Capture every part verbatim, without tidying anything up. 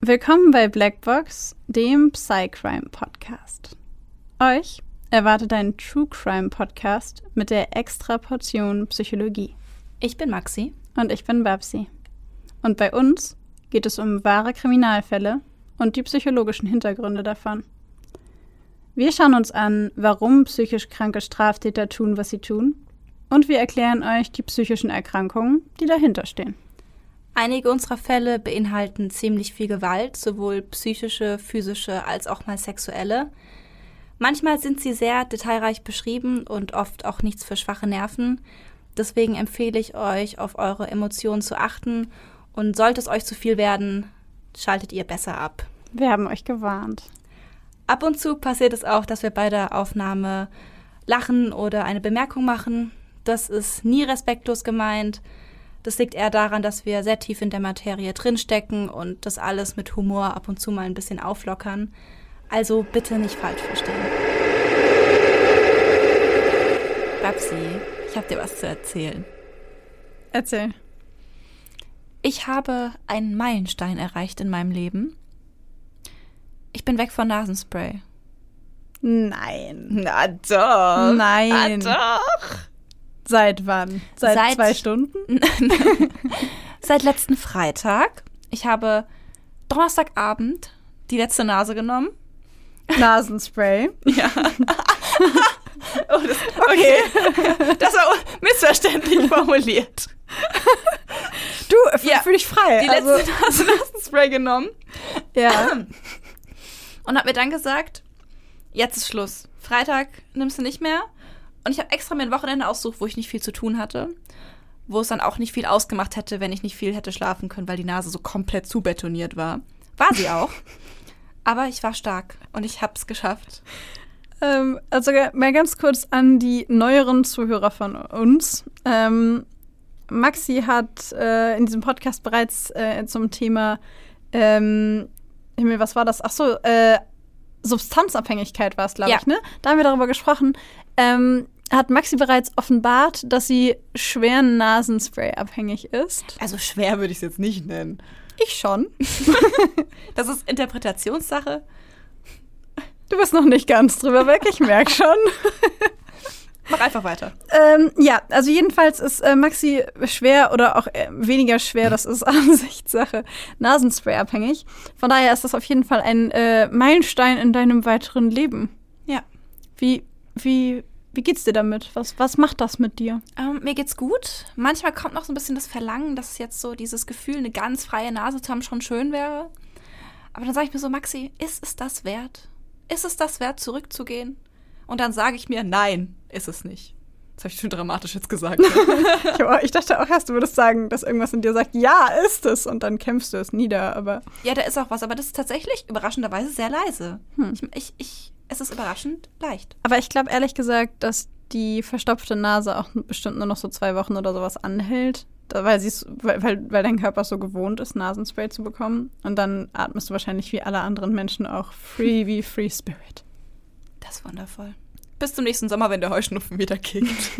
Willkommen bei Blackbox, dem Psycrime-Podcast. Euch erwartet ein True-Crime-Podcast mit der extra Portion Psychologie. Ich bin Maxi. Und ich bin Babsi. Und bei uns geht es um wahre Kriminalfälle und die psychologischen Hintergründe davon. Wir schauen uns an, warum psychisch kranke Straftäter tun, was sie tun. Und wir erklären euch die psychischen Erkrankungen, die dahinter stehen. Einige unserer Fälle beinhalten ziemlich viel Gewalt, sowohl psychische, physische als auch mal sexuelle. Manchmal sind sie sehr detailreich beschrieben und oft auch nichts für schwache Nerven. Deswegen empfehle ich euch, auf eure Emotionen zu achten. Und sollte es euch zu viel werden, schaltet ihr besser ab. Wir haben euch gewarnt. Ab und zu passiert es auch, dass wir bei der Aufnahme lachen oder eine Bemerkung machen. Das ist nie respektlos gemeint. Das liegt eher daran, dass wir sehr tief in der Materie drinstecken und das alles mit Humor ab und zu mal ein bisschen auflockern. Also bitte nicht falsch verstehen. Babsi, ich habe dir was zu erzählen. Erzähl. Ich habe einen Meilenstein erreicht in meinem Leben. Ich bin weg von Nasenspray. Nein. Na doch. Nein. Na doch. Seit wann? Seit, Seit zwei Stunden? Seit letzten Freitag. Ich habe Donnerstagabend die letzte Nase genommen. Nasenspray? Ja. Oh, das, okay. Das war missverständlich formuliert. Du, fühl, ja. fühl dich frei. Die also. letzte Nase Nasenspray genommen. Ja. Und hab mir dann gesagt, jetzt ist Schluss. Freitag nimmst du nicht mehr. Und ich habe extra mir ein Wochenende ausgesucht, wo ich nicht viel zu tun hatte. Wo es dann auch nicht viel ausgemacht hätte, wenn ich nicht viel hätte schlafen können, weil die Nase so komplett zubetoniert war. War sie auch. Aber ich war stark und ich hab's geschafft. Ähm, also mal ganz kurz an die neueren Zuhörer von uns. Ähm, Maxi hat äh, in diesem Podcast bereits äh, zum Thema ähm, Himmel, was war das? Ach so, äh, Substanzabhängigkeit war es, glaube ja. ich, ne? Da haben wir darüber gesprochen. Ähm, hat Maxi bereits offenbart, dass sie schwer Nasenspray abhängig ist. Also schwer würde ich es jetzt nicht nennen. Ich schon. Das ist Interpretationssache. Du bist noch nicht ganz drüber weg, ich merke schon. Mach einfach weiter. Ähm, ja, also jedenfalls ist äh, Maxi schwer oder auch äh, weniger schwer, das ist Ansichtssache, Nasenspray abhängig. Von daher ist das auf jeden Fall ein äh, Meilenstein in deinem weiteren Leben. Ja. Wie, wie, wie geht's dir damit? Was, was macht das mit dir? Ähm, mir geht's gut. Manchmal kommt noch so ein bisschen das Verlangen, dass jetzt so dieses Gefühl, eine ganz freie Nase zu haben, schon schön wäre. Aber dann sage ich mir so, Maxi, ist es das wert? Ist es das wert, zurückzugehen? Und dann sage ich mir, nein, ist es nicht. Das habe ich schon dramatisch jetzt gesagt. ich, auch, ich dachte auch erst, du würdest sagen, dass irgendwas in dir sagt, ja, ist es. Und dann kämpfst du es nieder, aber... Ja, da ist auch was, aber das ist tatsächlich überraschenderweise sehr leise. Hm. Ich, ich, ich, es ist überraschend leicht. Aber ich glaube ehrlich gesagt, dass die verstopfte Nase auch bestimmt nur noch so zwei Wochen oder sowas anhält. Weil, weil, weil dein Körper so gewohnt ist, Nasenspray zu bekommen. Und dann atmest du wahrscheinlich wie alle anderen Menschen auch free wie Free Spirit. Das ist wundervoll. Bis zum nächsten Sommer, wenn der Heuschnupfen wieder kickt.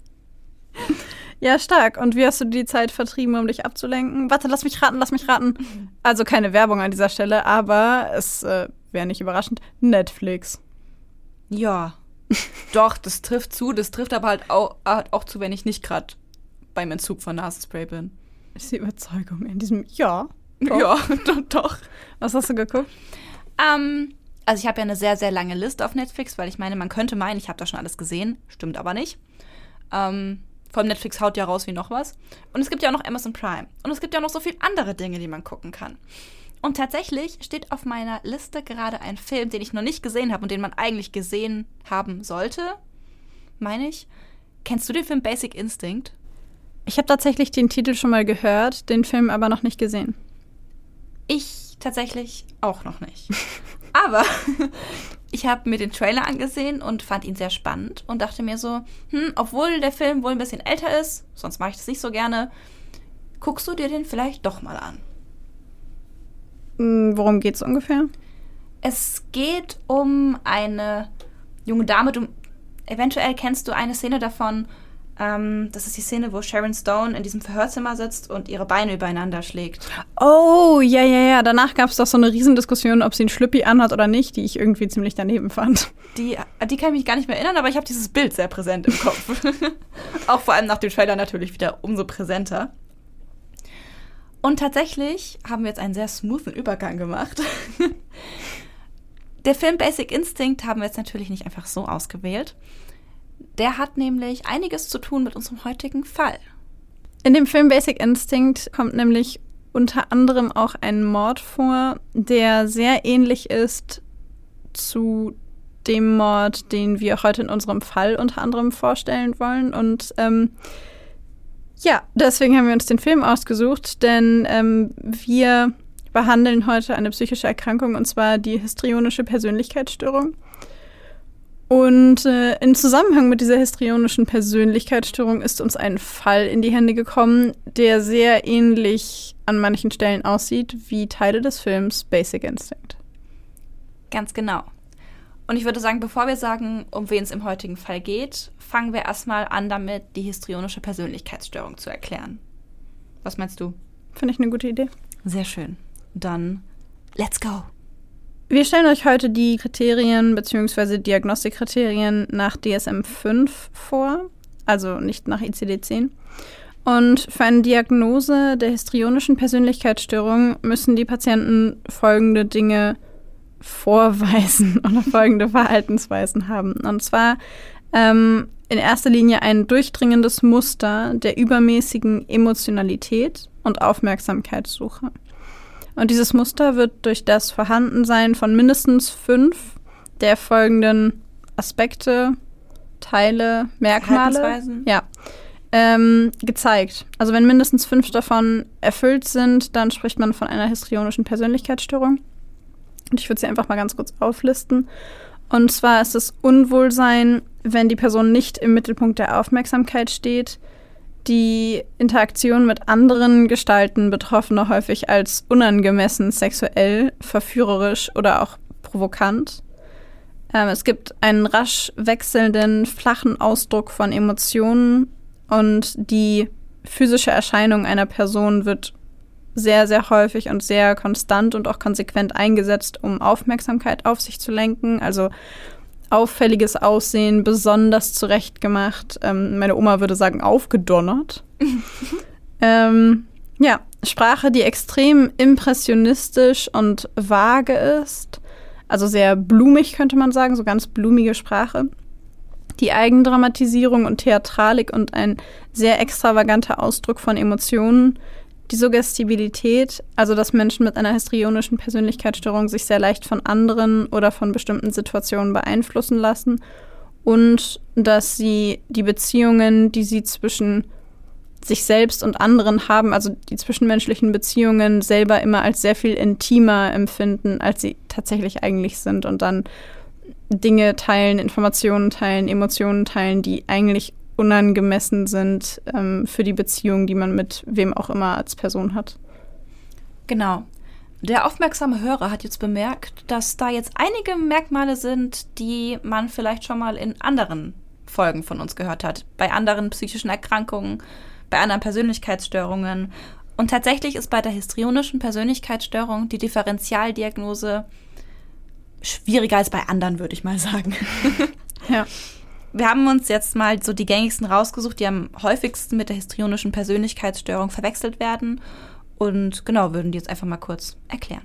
Ja, stark. Und wie hast du die Zeit vertrieben, um dich abzulenken? Warte, lass mich raten, lass mich raten. Also keine Werbung an dieser Stelle, aber es äh, wäre nicht überraschend. Netflix. Ja, doch, das trifft zu. Das trifft aber halt auch, auch zu, wenn ich nicht gerade beim Entzug von Nasenspray bin. Ist die Überzeugung in diesem Ja. Doch. Ja, doch, doch. Was hast du geguckt? Ähm... Also ich habe ja eine sehr, sehr lange Liste auf Netflix, weil ich meine, man könnte meinen, ich habe da schon alles gesehen. Stimmt aber nicht. Ähm, vor allem Netflix haut ja raus wie noch was. Und es gibt ja auch noch Amazon Prime. Und es gibt ja noch so viele andere Dinge, die man gucken kann. Und tatsächlich steht auf meiner Liste gerade ein Film, den ich noch nicht gesehen habe und den man eigentlich gesehen haben sollte, meine ich. Kennst du den Film Basic Instinct? Ich habe tatsächlich den Titel schon mal gehört, den Film aber noch nicht gesehen. Ich tatsächlich auch noch nicht. Aber ich habe mir den Trailer angesehen und fand ihn sehr spannend und dachte mir so, hm, obwohl der Film wohl ein bisschen älter ist, sonst mache ich das nicht so gerne, guckst du dir den vielleicht doch mal an. Worum geht's ungefähr? Es geht um eine junge Dame, du, eventuell kennst du eine Szene davon, Ähm, das ist die Szene, wo Sharon Stone in diesem Verhörzimmer sitzt und ihre Beine übereinander schlägt. Oh, ja, ja, ja. Danach gab es doch so eine Riesendiskussion, ob sie einen Schlüppi anhat oder nicht, die ich irgendwie ziemlich daneben fand. Die, die kann ich mich gar nicht mehr erinnern, aber ich habe dieses Bild sehr präsent im Kopf. Auch vor allem nach dem Trailer natürlich wieder umso präsenter. Und tatsächlich haben wir jetzt einen sehr smoothen Übergang gemacht. Der Film Basic Instinct haben wir jetzt natürlich nicht einfach so ausgewählt. Der hat nämlich einiges zu tun mit unserem heutigen Fall. In dem Film Basic Instinct kommt nämlich unter anderem auch ein Mord vor, der sehr ähnlich ist zu dem Mord, den wir heute in unserem Fall unter anderem vorstellen wollen. Und ähm, ja, deswegen haben wir uns den Film ausgesucht, denn ähm, wir behandeln heute eine psychische Erkrankung, und zwar die histrionische Persönlichkeitsstörung. Und äh, in Zusammenhang mit dieser histrionischen Persönlichkeitsstörung ist uns ein Fall in die Hände gekommen, der sehr ähnlich an manchen Stellen aussieht wie Teile des Films Basic Instinct. Ganz genau. Und ich würde sagen, bevor wir sagen, um wen es im heutigen Fall geht, fangen wir erstmal an damit, die histrionische Persönlichkeitsstörung zu erklären. Was meinst du? Finde ich eine gute Idee. Sehr schön. Dann, let's go! Wir stellen euch heute die Kriterien bzw. Diagnostikkriterien nach D S M fünf vor, also nicht nach I C D zehn. Und für eine Diagnose der histrionischen Persönlichkeitsstörung müssen die Patienten folgende Dinge vorweisen oder folgende Verhaltensweisen haben. Und zwar ähm, in erster Linie ein durchdringendes Muster der übermäßigen Emotionalität und Aufmerksamkeitssuche. Und dieses Muster wird durch das Vorhandensein von mindestens fünf der folgenden Aspekte, Teile, Merkmale ja, ähm, gezeigt. Also wenn mindestens fünf davon erfüllt sind, dann spricht man von einer histrionischen Persönlichkeitsstörung. Und ich würde sie einfach mal ganz kurz auflisten. Und zwar ist es Unwohlsein, wenn die Person nicht im Mittelpunkt der Aufmerksamkeit steht, die Interaktion mit anderen gestalten Betroffene häufig als unangemessen sexuell, verführerisch oder auch provokant. Ähm, es gibt einen rasch wechselnden, flachen Ausdruck von Emotionen und die physische Erscheinung einer Person wird sehr, sehr häufig und sehr konstant und auch konsequent eingesetzt, um Aufmerksamkeit auf sich zu lenken. Also auffälliges Aussehen, besonders zurechtgemacht. Ähm, meine Oma würde sagen, aufgedonnert. ähm, ja, Sprache, die extrem impressionistisch und vage ist. Also sehr blumig, könnte man sagen, so ganz blumige Sprache. Die Eigendramatisierung und Theatralik und ein sehr extravaganter Ausdruck von Emotionen. Die Suggestibilität, also dass Menschen mit einer histrionischen Persönlichkeitsstörung sich sehr leicht von anderen oder von bestimmten Situationen beeinflussen lassen. Und dass sie die Beziehungen, die sie zwischen sich selbst und anderen haben, also die zwischenmenschlichen Beziehungen, selber immer als sehr viel intimer empfinden, als sie tatsächlich eigentlich sind. Und dann Dinge teilen, Informationen teilen, Emotionen teilen, die eigentlich unangemessen sind ähm, für die Beziehung, die man mit wem auch immer als Person hat. Genau. Der aufmerksame Hörer hat jetzt bemerkt, dass da jetzt einige Merkmale sind, die man vielleicht schon mal in anderen Folgen von uns gehört hat. Bei anderen psychischen Erkrankungen, bei anderen Persönlichkeitsstörungen. Und tatsächlich ist bei der histrionischen Persönlichkeitsstörung die Differentialdiagnose schwieriger als bei anderen, würde ich mal sagen. Ja. Wir haben uns jetzt mal so die gängigsten rausgesucht, die am häufigsten mit der histrionischen Persönlichkeitsstörung verwechselt werden. Und genau, würden die jetzt einfach mal kurz erklären.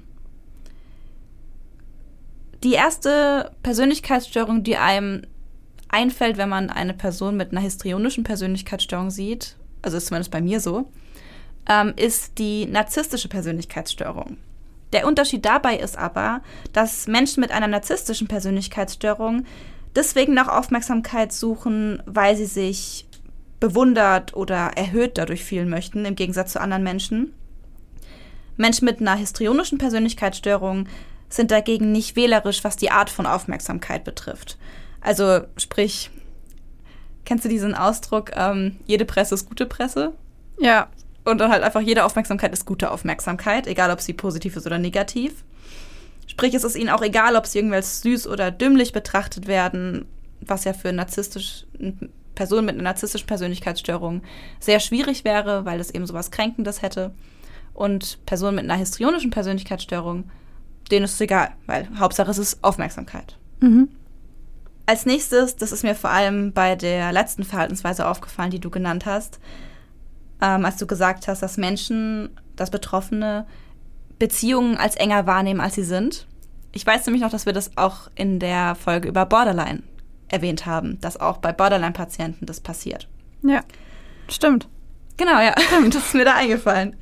Die erste Persönlichkeitsstörung, die einem einfällt, wenn man eine Person mit einer histrionischen Persönlichkeitsstörung sieht, also ist zumindest bei mir so, ähm, ist die narzisstische Persönlichkeitsstörung. Der Unterschied dabei ist aber, dass Menschen mit einer narzisstischen Persönlichkeitsstörung deswegen nach Aufmerksamkeit suchen, weil sie sich bewundert oder erhöht dadurch fühlen möchten, im Gegensatz zu anderen Menschen. Menschen mit einer histrionischen Persönlichkeitsstörung sind dagegen nicht wählerisch, was die Art von Aufmerksamkeit betrifft. Also sprich, kennst du diesen Ausdruck, ähm, jede Presse ist gute Presse? Ja. Und dann halt einfach jede Aufmerksamkeit ist gute Aufmerksamkeit, egal ob sie positiv ist oder negativ. Sprich, es ist ihnen auch egal, ob sie irgendwie als süß oder dümmlich betrachtet werden, was ja für narzisstisch Personen mit einer narzisstischen Persönlichkeitsstörung sehr schwierig wäre, weil es eben sowas Kränkendes hätte. Und Personen mit einer histrionischen Persönlichkeitsstörung, denen ist es egal, weil Hauptsache es ist Aufmerksamkeit. Mhm. Als nächstes, das ist mir vor allem bei der letzten Verhaltensweise aufgefallen, die du genannt hast, ähm, als du gesagt hast, dass Menschen, dass Betroffene Beziehungen als enger wahrnehmen, als sie sind. Ich weiß nämlich noch, dass wir das auch in der Folge über Borderline erwähnt haben, dass auch bei Borderline-Patienten das passiert. Ja, stimmt. Genau, ja, das ist mir da eingefallen.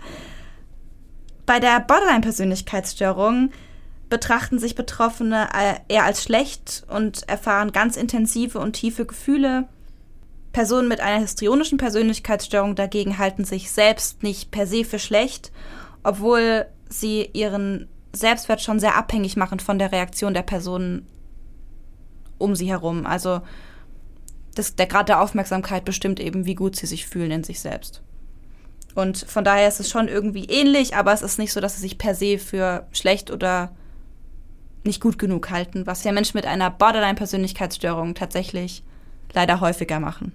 Bei der Borderline-Persönlichkeitsstörung betrachten sich Betroffene eher als schlecht und erfahren ganz intensive und tiefe Gefühle. Personen mit einer histrionischen Persönlichkeitsstörung dagegen halten sich selbst nicht per se für schlecht, obwohl sie ihren Selbstwert schon sehr abhängig machen von der Reaktion der Personen um sie herum. Also das, der Grad der Aufmerksamkeit bestimmt eben, wie gut sie sich fühlen in sich selbst. Und von daher ist es schon irgendwie ähnlich, aber es ist nicht so, dass sie sich per se für schlecht oder nicht gut genug halten, was ja Menschen mit einer Borderline-Persönlichkeitsstörung tatsächlich leider häufiger machen.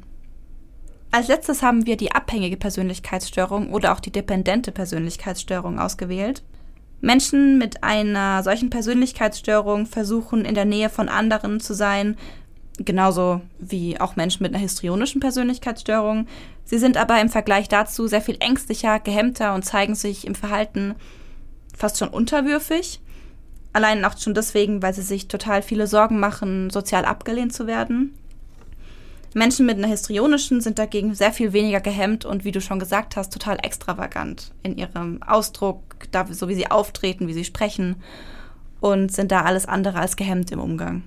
Als letztes haben wir die abhängige Persönlichkeitsstörung oder auch die dependente Persönlichkeitsstörung ausgewählt. Menschen mit einer solchen Persönlichkeitsstörung versuchen, in der Nähe von anderen zu sein, genauso wie auch Menschen mit einer histrionischen Persönlichkeitsstörung. Sie sind aber im Vergleich dazu sehr viel ängstlicher, gehemmter und zeigen sich im Verhalten fast schon unterwürfig. Allein auch schon deswegen, weil sie sich total viele Sorgen machen, sozial abgelehnt zu werden. Menschen mit einer histrionischen sind dagegen sehr viel weniger gehemmt und, wie du schon gesagt hast, total extravagant in ihrem Ausdruck, da, so wie sie auftreten, wie sie sprechen und sind da alles andere als gehemmt im Umgang.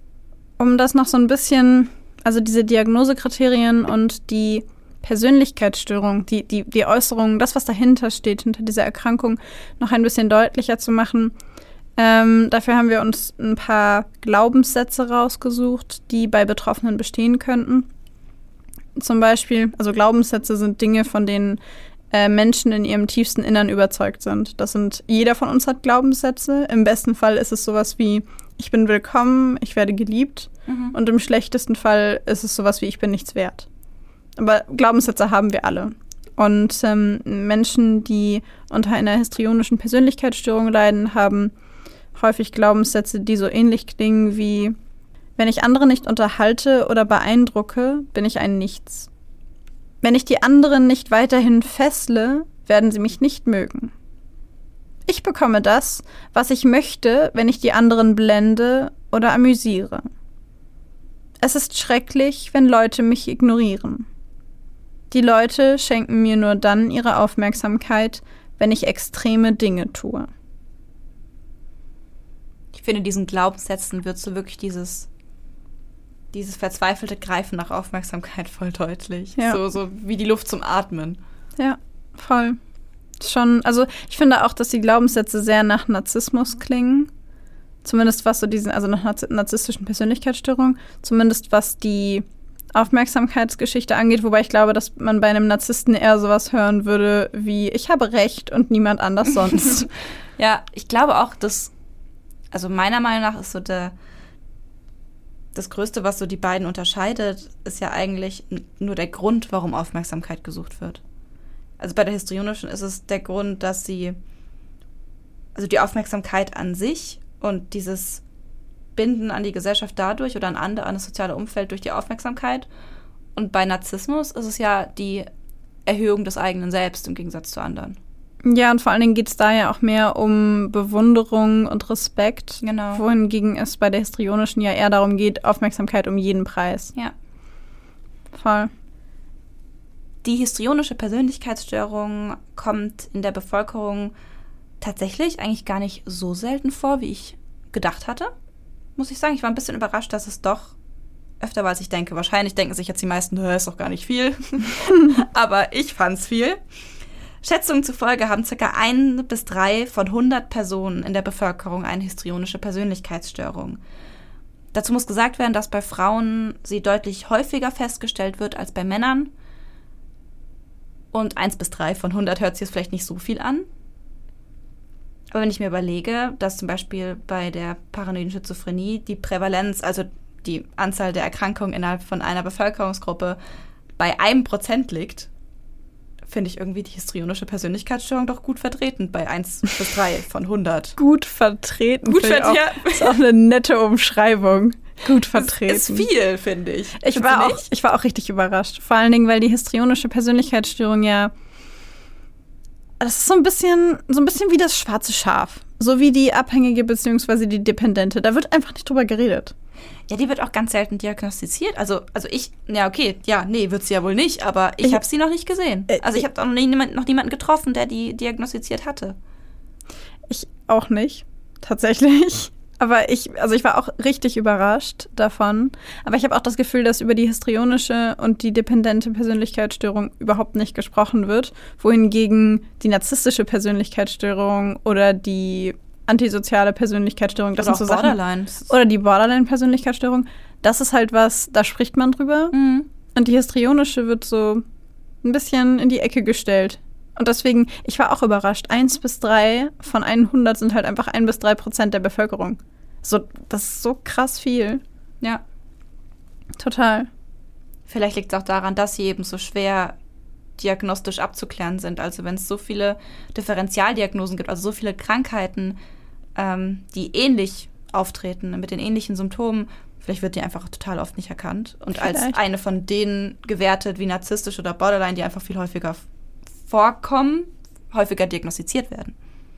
Um das noch so ein bisschen, also diese Diagnosekriterien und die Persönlichkeitsstörung, die, die, die Äußerungen, das, was dahinter steht, hinter dieser Erkrankung, noch ein bisschen deutlicher zu machen. Ähm, dafür haben wir uns ein paar Glaubenssätze rausgesucht, die bei Betroffenen bestehen könnten. Zum Beispiel, also Glaubenssätze sind Dinge, von denen äh, Menschen in ihrem tiefsten Innern überzeugt sind. Das sind, jeder von uns hat Glaubenssätze. Im besten Fall ist es sowas wie, ich bin willkommen, ich werde geliebt. Mhm. Und im schlechtesten Fall ist es sowas wie, ich bin nichts wert. Aber Glaubenssätze haben wir alle. Und ähm, Menschen, die unter einer histrionischen Persönlichkeitsstörung leiden, haben häufig Glaubenssätze, die so ähnlich klingen wie: Wenn ich andere nicht unterhalte oder beeindrucke, bin ich ein Nichts. Wenn ich die anderen nicht weiterhin fessle, werden sie mich nicht mögen. Ich bekomme das, was ich möchte, wenn ich die anderen blende oder amüsiere. Es ist schrecklich, wenn Leute mich ignorieren. Die Leute schenken mir nur dann ihre Aufmerksamkeit, wenn ich extreme Dinge tue. Ich finde, diesen Glaubenssätzen wird so wirklich dieses, dieses verzweifelte Greifen nach Aufmerksamkeit voll deutlich. Ja. So, so wie die Luft zum Atmen. Ja, voll. Schon, also ich finde auch, dass die Glaubenssätze sehr nach Narzissmus klingen. Zumindest was so diesen, also nach narzisstischen Persönlichkeitsstörungen. Zumindest was die Aufmerksamkeitsgeschichte angeht. Wobei ich glaube, dass man bei einem Narzissten eher sowas hören würde wie: Ich habe Recht und niemand anders sonst. Ja, ich glaube auch, dass, also meiner Meinung nach ist so der, das Größte, was so die beiden unterscheidet, ist ja eigentlich nur der Grund, warum Aufmerksamkeit gesucht wird. Also bei der histrionischen ist es der Grund, dass sie, also die Aufmerksamkeit an sich und dieses Binden an die Gesellschaft dadurch oder an andere, an das soziale Umfeld durch die Aufmerksamkeit. Und bei Narzissmus ist es ja die Erhöhung des eigenen Selbst im Gegensatz zu anderen. Ja, und vor allen Dingen geht es da ja auch mehr um Bewunderung und Respekt. Genau. Wohingegen es bei der histrionischen ja eher darum geht, Aufmerksamkeit um jeden Preis. Ja. Voll. Die histrionische Persönlichkeitsstörung kommt in der Bevölkerung tatsächlich eigentlich gar nicht so selten vor, wie ich gedacht hatte. Muss ich sagen, ich war ein bisschen überrascht, dass es doch öfter war, als ich denke. Wahrscheinlich denken sich jetzt die meisten, das ist doch gar nicht viel. Aber ich fand's viel. Schätzungen zufolge haben ca. ein bis drei von hundert Personen in der Bevölkerung eine histrionische Persönlichkeitsstörung. Dazu muss gesagt werden, dass bei Frauen sie deutlich häufiger festgestellt wird als bei Männern. Und eins bis drei von hundert hört sich jetzt vielleicht nicht so viel an. Aber wenn ich mir überlege, dass zum Beispiel bei der paranoiden Schizophrenie die Prävalenz, also die Anzahl der Erkrankungen innerhalb von einer Bevölkerungsgruppe bei einem Prozent liegt, finde ich irgendwie die histrionische Persönlichkeitsstörung doch gut vertreten bei eins bis drei von hundert. Gut vertreten. Gut vertreten. Ist auch eine nette Umschreibung. Gut vertreten. Das ist viel, finde ich. Ich war, auch, ich war auch richtig überrascht. Vor allen Dingen, weil die histrionische Persönlichkeitsstörung ja, das ist so ein bisschen, so ein bisschen wie das schwarze Schaf. So wie die Abhängige bzw. die Dependente. Da wird einfach nicht drüber geredet. Ja, die wird auch ganz selten diagnostiziert. Also, also ich, ja okay, ja, nee, wird sie ja wohl nicht, aber ich, ich habe sie noch nicht gesehen. Also ich habe auch noch, niemand, noch niemanden getroffen, der die diagnostiziert hatte. Ich auch nicht, tatsächlich. Aber ich, also ich war auch richtig überrascht davon. Aber ich habe auch das Gefühl, dass über die histrionische und die dependente Persönlichkeitsstörung überhaupt nicht gesprochen wird. Wohingegen die narzisstische Persönlichkeitsstörung oder die antisoziale Persönlichkeitsstörung, das oder sind so auch Sachen. Borderline. Oder die Borderline-Persönlichkeitsstörung. Das ist halt was, da spricht man drüber. Mhm. Und die histrionische wird so ein bisschen in die Ecke gestellt. Und deswegen, ich war auch überrascht. Eins bis drei von hundert sind halt einfach ein bis drei Prozent der Bevölkerung. So, das ist so krass viel. Ja. Total. Vielleicht liegt es auch daran, dass sie eben so schwer diagnostisch abzuklären sind. Also wenn es so viele Differentialdiagnosen gibt, also so viele Krankheiten, ähm, die ähnlich auftreten, mit den ähnlichen Symptomen, vielleicht wird die einfach total oft nicht erkannt. Und vielleicht als eine von denen gewertet wie narzisstisch oder Borderline, die einfach viel häufiger vorkommen, häufiger diagnostiziert werden.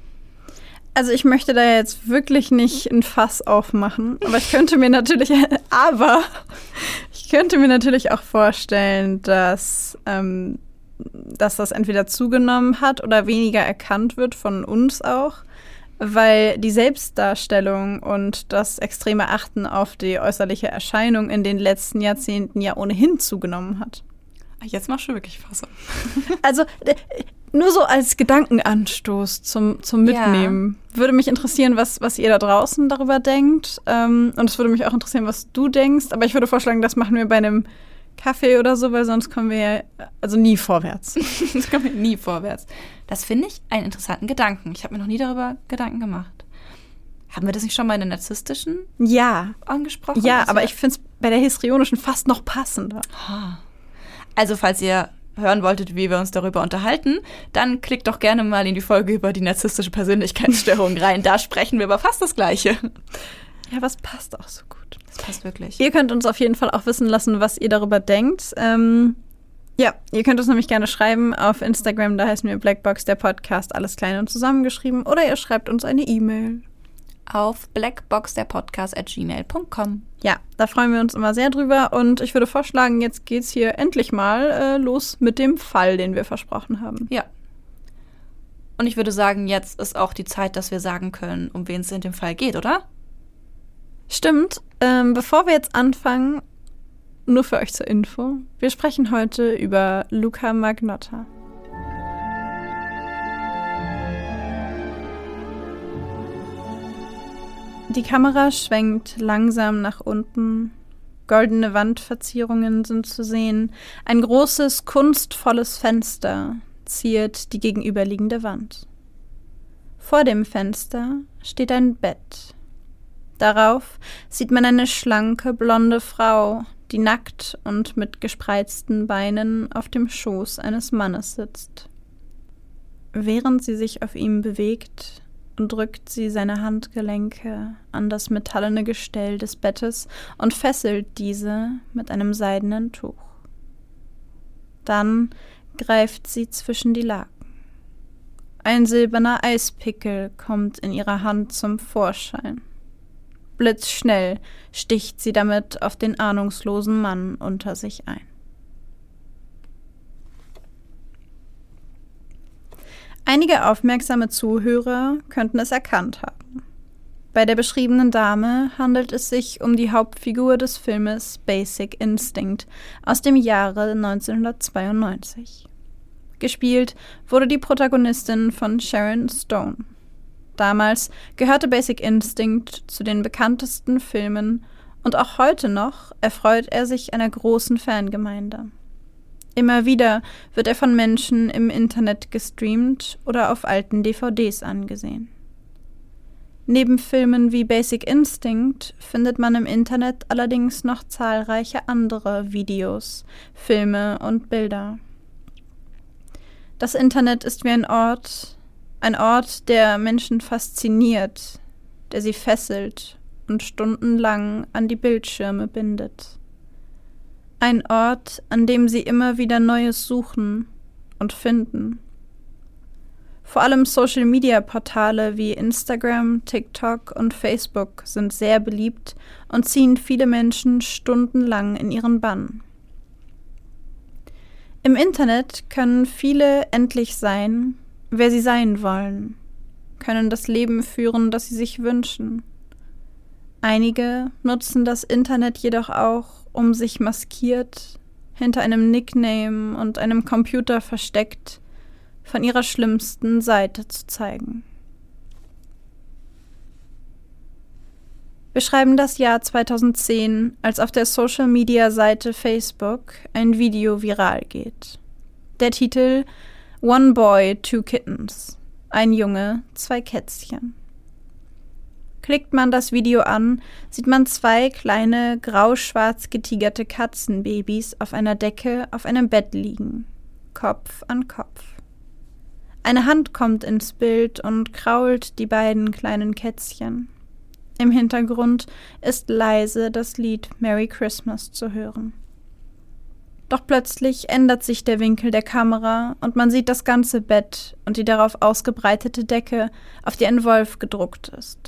Also ich möchte da jetzt wirklich nicht ein Fass aufmachen, aber ich könnte mir natürlich, aber ich könnte mir natürlich auch vorstellen, dass, ähm, dass das entweder zugenommen hat oder weniger erkannt wird von uns auch, weil die Selbstdarstellung und das extreme Achten auf die äußerliche Erscheinung in den letzten Jahrzehnten ja ohnehin zugenommen hat. Jetzt machst du wirklich Fass. Also äh, nur so als Gedankenanstoß zum, zum Mitnehmen. Ja. Würde mich interessieren, was, was ihr da draußen darüber denkt. Ähm, und es würde mich auch interessieren, was du denkst. Aber ich würde vorschlagen, das machen wir bei einem Kaffee oder so, weil sonst kommen wir ja also nie vorwärts. Das kommen wir nie vorwärts. Das finde ich einen interessanten Gedanken. Ich habe mir noch nie darüber Gedanken gemacht. Haben wir das nicht schon mal in der narzisstischen ja. angesprochen? Ja, also, aber ich finde es bei der histrionischen fast noch passender. Also falls ihr hören wolltet, wie wir uns darüber unterhalten, dann klickt doch gerne mal in die Folge über die narzisstische Persönlichkeitsstörung rein. Da sprechen wir über fast das Gleiche. Ja, was passt auch so gut. Das passt wirklich. Ihr könnt uns auf jeden Fall auch wissen lassen, was ihr darüber denkt. Ähm, ja, ihr könnt uns nämlich gerne schreiben auf Instagram, da heißen wir Blackbox, der Podcast, alles klein und zusammengeschrieben. Oder ihr schreibt uns eine E-Mail. Auf blackboxderpodcast at gmail punkt com. Ja, da freuen wir uns immer sehr drüber. Und ich würde vorschlagen, jetzt geht's hier endlich mal äh, los mit dem Fall, den wir versprochen haben. Ja. Und ich würde sagen, jetzt ist auch die Zeit, dass wir sagen können, um wen es in dem Fall geht, oder? Stimmt. Ähm, bevor wir jetzt anfangen, nur für euch zur Info, wir sprechen heute über Luca Magnotta. Die Kamera schwenkt langsam nach unten. Goldene Wandverzierungen sind zu sehen. Ein großes, kunstvolles Fenster ziert die gegenüberliegende Wand. Vor dem Fenster steht ein Bett. Darauf sieht man eine schlanke, blonde Frau, die nackt und mit gespreizten Beinen auf dem Schoß eines Mannes sitzt. Während sie sich auf ihm bewegt, drückt sie seine Handgelenke an das metallene Gestell des Bettes und fesselt diese mit einem seidenen Tuch. Dann greift sie zwischen die Laken. Ein silberner Eispickel kommt in ihrer Hand zum Vorschein. Blitzschnell sticht sie damit auf den ahnungslosen Mann unter sich ein. Einige aufmerksame Zuhörer könnten es erkannt haben. Bei der beschriebenen Dame handelt es sich um die Hauptfigur des Filmes Basic Instinct aus dem Jahre neunzehnhundertzweiundneunzig. Gespielt wurde die Protagonistin von Sharon Stone. Damals gehörte Basic Instinct zu den bekanntesten Filmen und auch heute noch erfreut er sich einer großen Fangemeinde. Immer wieder wird er von Menschen im Internet gestreamt oder auf alten D V Ds angesehen. Neben Filmen wie Basic Instinct findet man im Internet allerdings noch zahlreiche andere Videos, Filme und Bilder. Das Internet ist wie ein Ort, ein Ort, der Menschen fasziniert, der sie fesselt und stundenlang an die Bildschirme bindet. Ein Ort, an dem sie immer wieder Neues suchen und finden. Vor allem Social-Media-Portale wie Instagram, TikTok und Facebook sind sehr beliebt und ziehen viele Menschen stundenlang in ihren Bann. Im Internet können viele endlich sein, wer sie sein wollen, können das Leben führen, das sie sich wünschen. Einige nutzen das Internet jedoch auch, um sich maskiert, hinter einem Nickname und einem Computer versteckt, von ihrer schlimmsten Seite zu zeigen. Wir schreiben das Jahr zweitausendzehn, als auf der Social-Media-Seite Facebook ein Video viral geht. Der Titel One Boy, Two Kittens. Ein Junge, zwei Kätzchen. Klickt man das Video an, sieht man zwei kleine, grau-schwarz getigerte Katzenbabys auf einer Decke auf einem Bett liegen, Kopf an Kopf. Eine Hand kommt ins Bild und krault die beiden kleinen Kätzchen. Im Hintergrund ist leise das Lied Merry Christmas zu hören. Doch plötzlich ändert sich der Winkel der Kamera und man sieht das ganze Bett und die darauf ausgebreitete Decke, auf die ein Wolf gedruckt ist.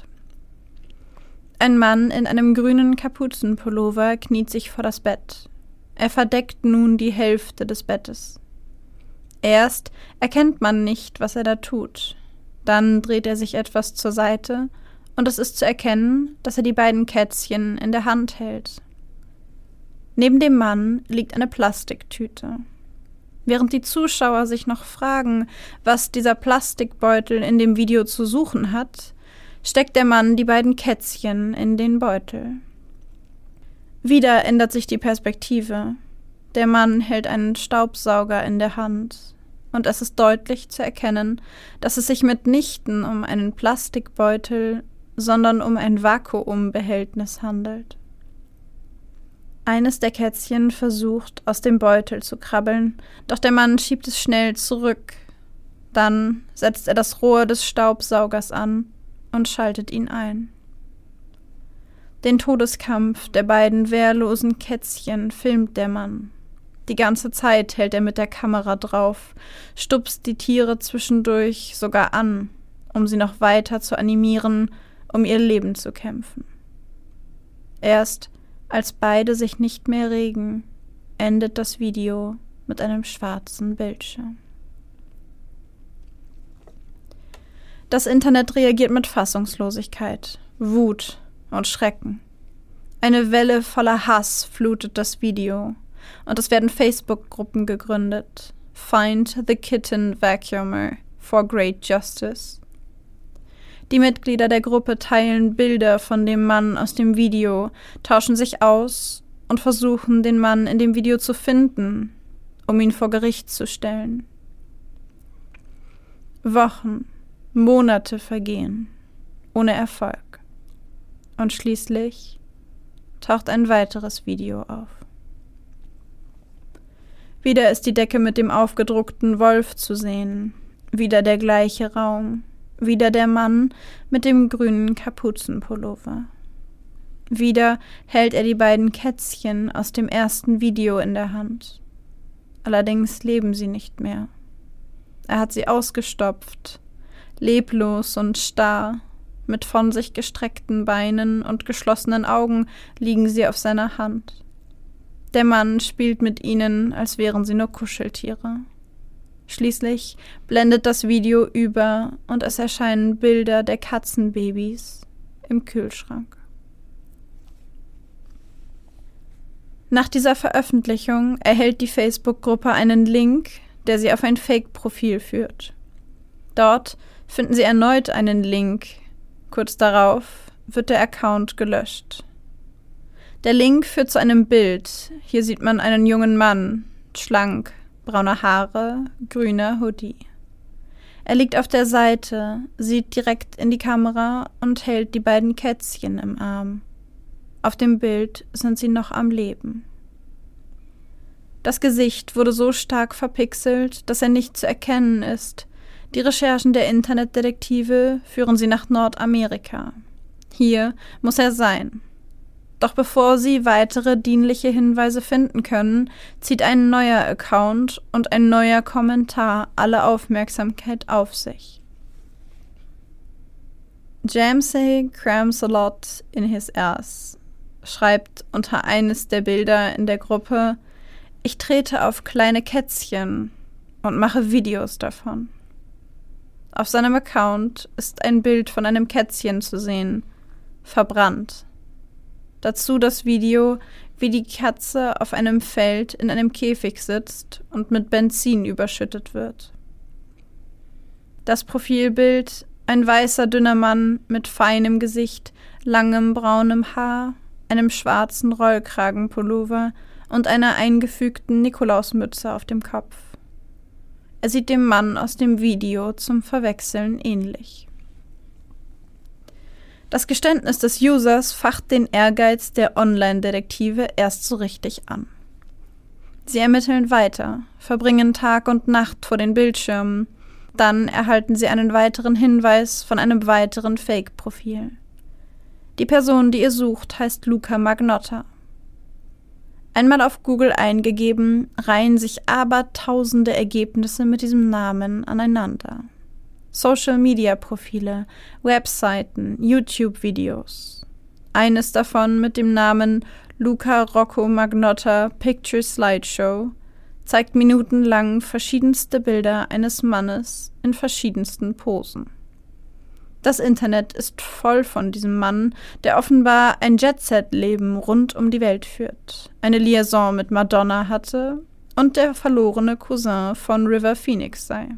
Ein Mann in einem grünen Kapuzenpullover kniet sich vor das Bett. Er verdeckt nun die Hälfte des Bettes. Erst erkennt man nicht, was er da tut. Dann dreht er sich etwas zur Seite und es ist zu erkennen, dass er die beiden Kätzchen in der Hand hält. Neben dem Mann liegt eine Plastiktüte. Während die Zuschauer sich noch fragen, was dieser Plastikbeutel in dem Video zu suchen hat, steckt der Mann die beiden Kätzchen in den Beutel. Wieder ändert sich die Perspektive. Der Mann hält einen Staubsauger in der Hand und es ist deutlich zu erkennen, dass es sich mitnichten um einen Plastikbeutel, sondern um ein Vakuumbehältnis handelt. Eines der Kätzchen versucht, aus dem Beutel zu krabbeln, doch der Mann schiebt es schnell zurück. Dann setzt er das Rohr des Staubsaugers an und schaltet ihn ein. Den Todeskampf der beiden wehrlosen Kätzchen filmt der Mann. Die ganze Zeit hält er mit der Kamera drauf, stupst die Tiere zwischendurch sogar an, um sie noch weiter zu animieren, um ihr Leben zu kämpfen. Erst als beide sich nicht mehr regen, endet das Video mit einem schwarzen Bildschirm. Das Internet reagiert mit Fassungslosigkeit, Wut und Schrecken. Eine Welle voller Hass flutet das Video und es werden Facebook-Gruppen gegründet. Find the Kitten Vacuumer for Great Justice. Die Mitglieder der Gruppe teilen Bilder von dem Mann aus dem Video, tauschen sich aus und versuchen, den Mann in dem Video zu finden, um ihn vor Gericht zu stellen. Wochen, Monate vergehen, ohne Erfolg. Und schließlich taucht ein weiteres Video auf. Wieder ist die Decke mit dem aufgedruckten Wolf zu sehen, wieder der gleiche Raum, wieder der Mann mit dem grünen Kapuzenpullover. Wieder hält er die beiden Kätzchen aus dem ersten Video in der Hand. Allerdings leben sie nicht mehr. Er hat sie ausgestopft, leblos und starr, mit von sich gestreckten Beinen und geschlossenen Augen liegen sie auf seiner Hand. Der Mann spielt mit ihnen, als wären sie nur Kuscheltiere. Schließlich blendet das Video über und es erscheinen Bilder der Katzenbabys im Kühlschrank. Nach dieser Veröffentlichung erhält die Facebook-Gruppe einen Link, der sie auf ein Fake-Profil führt. Dort finden sie erneut einen Link. Kurz darauf wird der Account gelöscht. Der Link führt zu einem Bild. Hier sieht man einen jungen Mann, schlank, braune Haare, grüner Hoodie. Er liegt auf der Seite, sieht direkt in die Kamera und hält die beiden Kätzchen im Arm. Auf dem Bild sind sie noch am Leben. Das Gesicht wurde so stark verpixelt, dass er nicht zu erkennen ist. Die Recherchen der Internetdetektive führen sie nach Nordamerika. Hier muss er sein. Doch bevor sie weitere dienliche Hinweise finden können, zieht ein neuer Account und ein neuer Kommentar alle Aufmerksamkeit auf sich. Jamsey crams a lot in his ass, schreibt unter eines der Bilder in der Gruppe: Ich trete auf kleine Kätzchen und mache Videos davon. Auf seinem Account ist ein Bild von einem Kätzchen zu sehen, verbrannt. Dazu das Video, wie die Katze auf einem Feld in einem Käfig sitzt und mit Benzin überschüttet wird. Das Profilbild: ein weißer, dünner Mann mit feinem Gesicht, langem braunem Haar, einem schwarzen Rollkragenpullover und einer eingefügten Nikolausmütze auf dem Kopf. Er sieht dem Mann aus dem Video zum Verwechseln ähnlich. Das Geständnis des Users facht den Ehrgeiz der Online-Detektive erst so richtig an. Sie ermitteln weiter, verbringen Tag und Nacht vor den Bildschirmen. Dann erhalten sie einen weiteren Hinweis von einem weiteren Fake-Profil. Die Person, die ihr sucht, heißt Luca Magnotta. Einmal auf Google eingegeben, reihen sich abertausende Ergebnisse mit diesem Namen aneinander. Social-Media-Profile, Webseiten, YouTube-Videos. Eines davon mit dem Namen Luca Rocco Magnotta Picture Slideshow zeigt minutenlang verschiedenste Bilder eines Mannes in verschiedensten Posen. Das Internet ist voll von diesem Mann, der offenbar ein Jet-Set-Leben rund um die Welt führt, eine Liaison mit Madonna hatte und der verlorene Cousin von River Phoenix sei.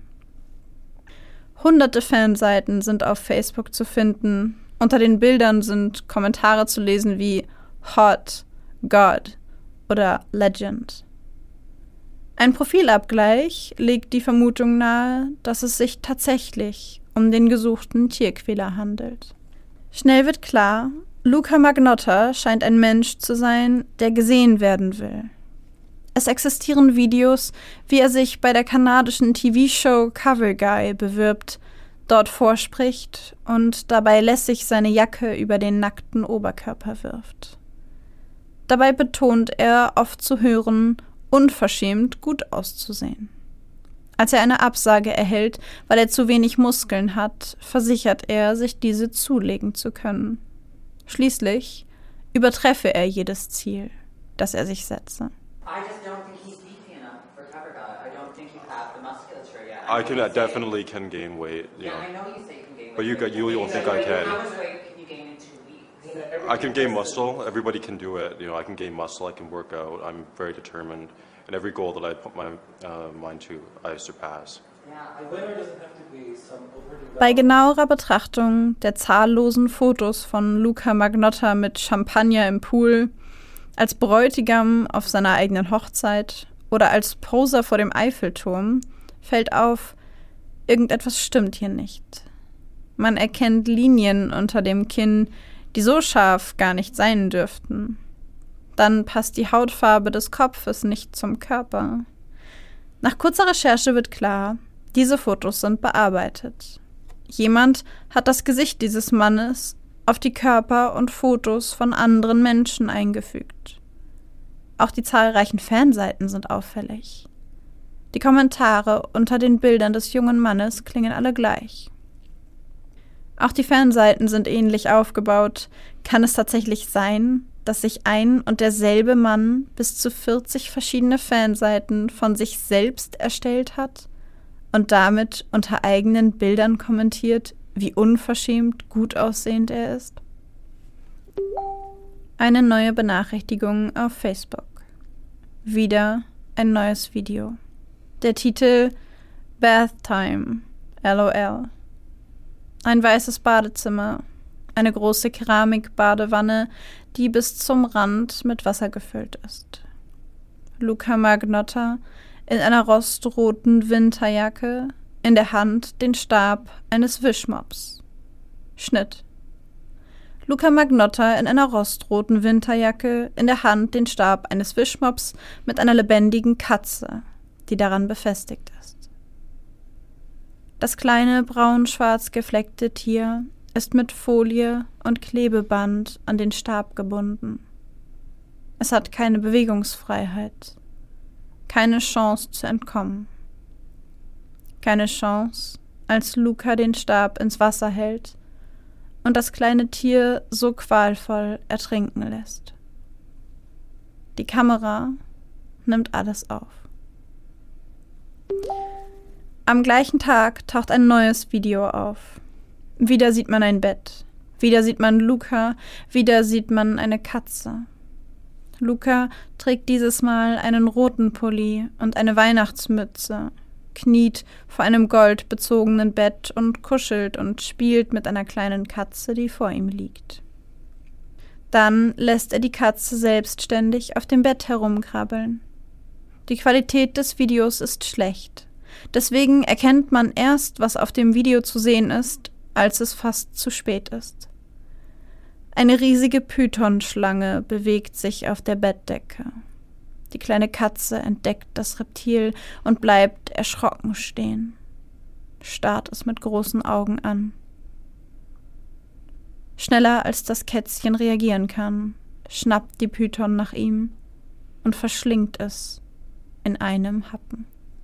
Hunderte Fanseiten sind auf Facebook zu finden. Unter den Bildern sind Kommentare zu lesen wie Hot, God oder Legend. Ein Profilabgleich legt die Vermutung nahe, dass es sich tatsächlich um den gesuchten Tierquäler handelt. Schnell wird klar, Luca Magnotta scheint ein Mensch zu sein, der gesehen werden will. Es existieren Videos, wie er sich bei der kanadischen T V-Show Cover Guy bewirbt, dort vorspricht und dabei lässig seine Jacke über den nackten Oberkörper wirft. Dabei betont er, oft zu hören, unverschämt gut auszusehen. Als er eine Absage erhält, weil er zu wenig Muskeln hat, versichert er, sich diese zulegen zu können. Schließlich übertreffe er jedes Ziel, das er sich setze. I just don't think he's beefy enough for cover guy. I don't think you have the musculature yet. I can I definitely can gain weight. You Yeah, know. I know you say you can gain weight. But you got- you don't think I can. How much weight can you gain in two weeks? I can gain muscle. Everybody can do it. You know, I can gain muscle. I can work out. I'm very determined, and every goal that I put my uh, mind to, I surpass. Yeah, I winner doesn't have to be some overdeveloped. Bei genauerer Betrachtung der zahllosen Fotos von Luca Magnotta mit Champagner im Pool, als Bräutigam auf seiner eigenen Hochzeit oder als Poser vor dem Eiffelturm, fällt auf, irgendetwas stimmt hier nicht. Man erkennt Linien unter dem Kinn, die so scharf gar nicht sein dürften. Dann passt die Hautfarbe des Kopfes nicht zum Körper. Nach kurzer Recherche wird klar, diese Fotos sind bearbeitet. Jemand hat das Gesicht dieses Mannes auf die Körper und Fotos von anderen Menschen eingefügt. Auch die zahlreichen Fanseiten sind auffällig. Die Kommentare unter den Bildern des jungen Mannes klingen alle gleich. Auch die Fanseiten sind ähnlich aufgebaut. Kann es tatsächlich sein, dass sich ein und derselbe Mann bis zu vierzig verschiedene Fanseiten von sich selbst erstellt hat und damit unter eigenen Bildern kommentiert, wie unverschämt gut aussehend er ist? Eine neue Benachrichtigung auf Facebook. Wieder ein neues Video. Der Titel Bath Time, LOL. Ein weißes Badezimmer, eine große Keramikbadewanne, die bis zum Rand mit Wasser gefüllt ist. Luca Magnotta in einer rostroten Winterjacke, in der Hand den Stab eines Wischmops. Schnitt. Luca Magnotta in einer rostroten Winterjacke, in der Hand den Stab eines Wischmops mit einer lebendigen Katze, die daran befestigt ist. Das kleine braun-schwarz gefleckte Tier ist mit Folie und Klebeband an den Stab gebunden. Es hat keine Bewegungsfreiheit, keine Chance zu entkommen. Keine Chance, als Luca den Stab ins Wasser hält und das kleine Tier so qualvoll ertrinken lässt. Die Kamera nimmt alles auf. Am gleichen Tag taucht ein neues Video auf. Wieder sieht man ein Bett. Wieder sieht man Luca. Wieder sieht man eine Katze. Luca trägt dieses Mal einen roten Pulli und eine Weihnachtsmütze, kniet vor einem goldbezogenen Bett und kuschelt und spielt mit einer kleinen Katze, die vor ihm liegt. Dann lässt er die Katze selbstständig auf dem Bett herumkrabbeln. Die Qualität des Videos ist schlecht. Deswegen erkennt man erst, was auf dem Video zu sehen ist, als es fast zu spät ist. Eine riesige Pythonschlange bewegt sich auf der Bettdecke. Die kleine Katze entdeckt das Reptil und bleibt erschrocken stehen, starrt es mit großen Augen an. Schneller als das Kätzchen reagieren kann, schnappt die Python nach ihm und verschlingt es in einem Happen.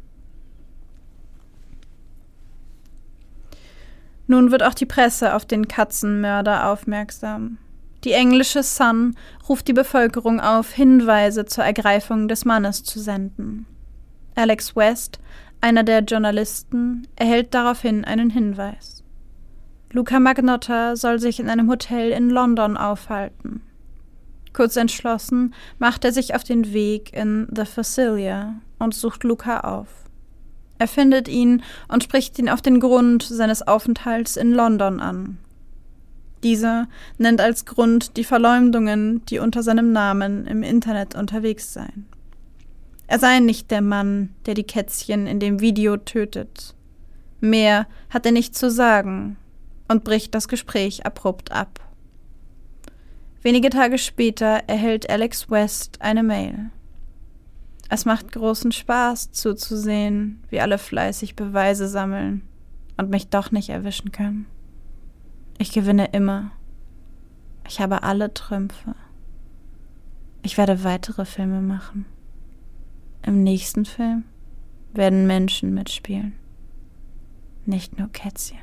Nun wird auch die Presse auf den Katzenmörder aufmerksam. Die englische Sun ruft die Bevölkerung auf, Hinweise zur Ergreifung des Mannes zu senden. Alex West, einer der Journalisten, erhält daraufhin einen Hinweis. Luca Magnotta soll sich in einem Hotel in London aufhalten. Kurz entschlossen macht er sich auf den Weg in The Facilia und sucht Luca auf. Er findet ihn und spricht ihn auf den Grund seines Aufenthalts in London an. Dieser nennt als Grund die Verleumdungen, die unter seinem Namen im Internet unterwegs seien. Er sei nicht der Mann, der die Kätzchen in dem Video tötet. Mehr hat er nicht zu sagen und bricht das Gespräch abrupt ab. Wenige Tage später erhält Alex West eine Mail. Es macht großen Spaß zuzusehen, wie alle fleißig Beweise sammeln und mich doch nicht erwischen können. Ich gewinne immer. Ich habe alle Trümpfe. Ich werde weitere Filme machen. Im nächsten Film werden Menschen mitspielen. Nicht nur Kätzchen.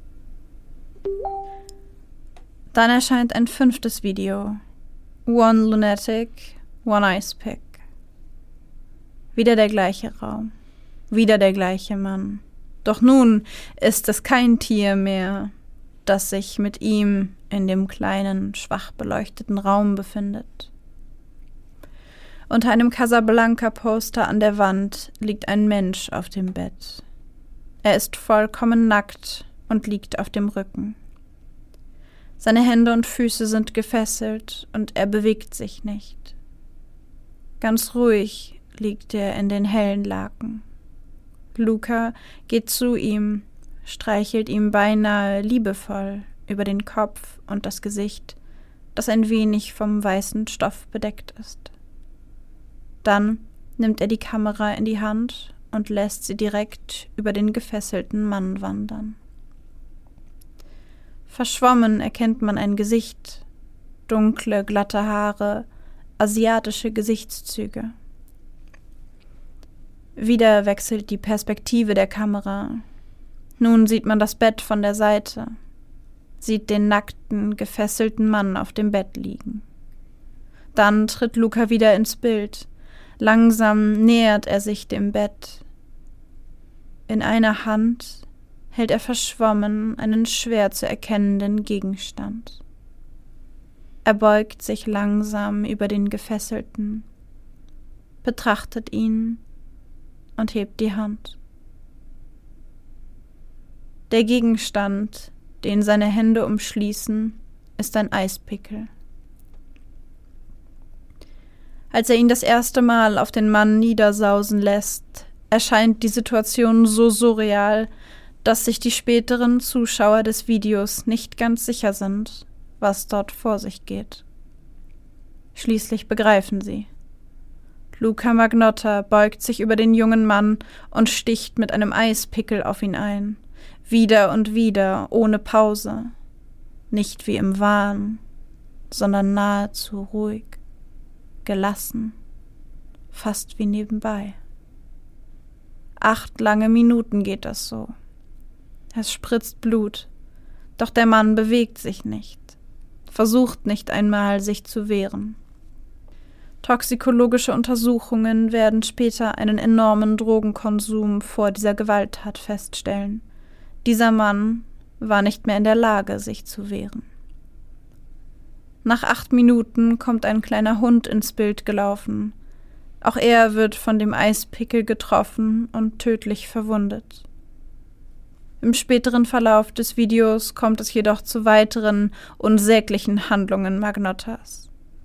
Dann erscheint ein fünftes Video. One Lunatic, One Ice Pick. Wieder der gleiche Raum. Wieder der gleiche Mann. Doch nun ist es kein Tier mehr, das sich mit ihm in dem kleinen, schwach beleuchteten Raum befindet. Unter einem Casablanca-Poster an der Wand liegt ein Mensch auf dem Bett. Er ist vollkommen nackt und liegt auf dem Rücken. Seine Hände und Füße sind gefesselt und er bewegt sich nicht. Ganz ruhig liegt er in den hellen Laken. Luca geht zu ihm, streichelt ihm beinahe liebevoll über den Kopf und das Gesicht, das ein wenig vom weißen Stoff bedeckt ist. Dann nimmt er die Kamera in die Hand und lässt sie direkt über den gefesselten Mann wandern. Verschwommen erkennt man ein Gesicht, dunkle, glatte Haare, asiatische Gesichtszüge. Wieder wechselt die Perspektive der Kamera. Nun sieht man das Bett von der Seite, sieht den nackten, gefesselten Mann auf dem Bett liegen. Dann tritt Luca wieder ins Bild. Langsam nähert er sich dem Bett. In einer Hand hält er verschwommen einen schwer zu erkennenden Gegenstand. Er beugt sich langsam über den Gefesselten, betrachtet ihn und hebt die Hand. Der Gegenstand, den seine Hände umschließen, ist ein Eispickel. Als er ihn das erste Mal auf den Mann niedersausen lässt, erscheint die Situation so surreal, dass sich die späteren Zuschauer des Videos nicht ganz sicher sind, was dort vor sich geht. Schließlich begreifen sie. Luca Magnotta beugt sich über den jungen Mann und sticht mit einem Eispickel auf ihn ein, wieder und wieder, ohne Pause. Nicht wie im Wahn, sondern nahezu ruhig, gelassen, fast wie nebenbei. Acht lange Minuten geht das so. Es spritzt Blut, doch der Mann bewegt sich nicht, versucht nicht einmal, sich zu wehren. Toxikologische Untersuchungen werden später einen enormen Drogenkonsum vor dieser Gewalttat feststellen. Dieser Mann war nicht mehr in der Lage, sich zu wehren. Nach acht Minuten kommt ein kleiner Hund ins Bild gelaufen. Auch er wird von dem Eispickel getroffen und tödlich verwundet. Im späteren Verlauf des Videos kommt es jedoch zu weiteren unsäglichen Handlungen Magnottas.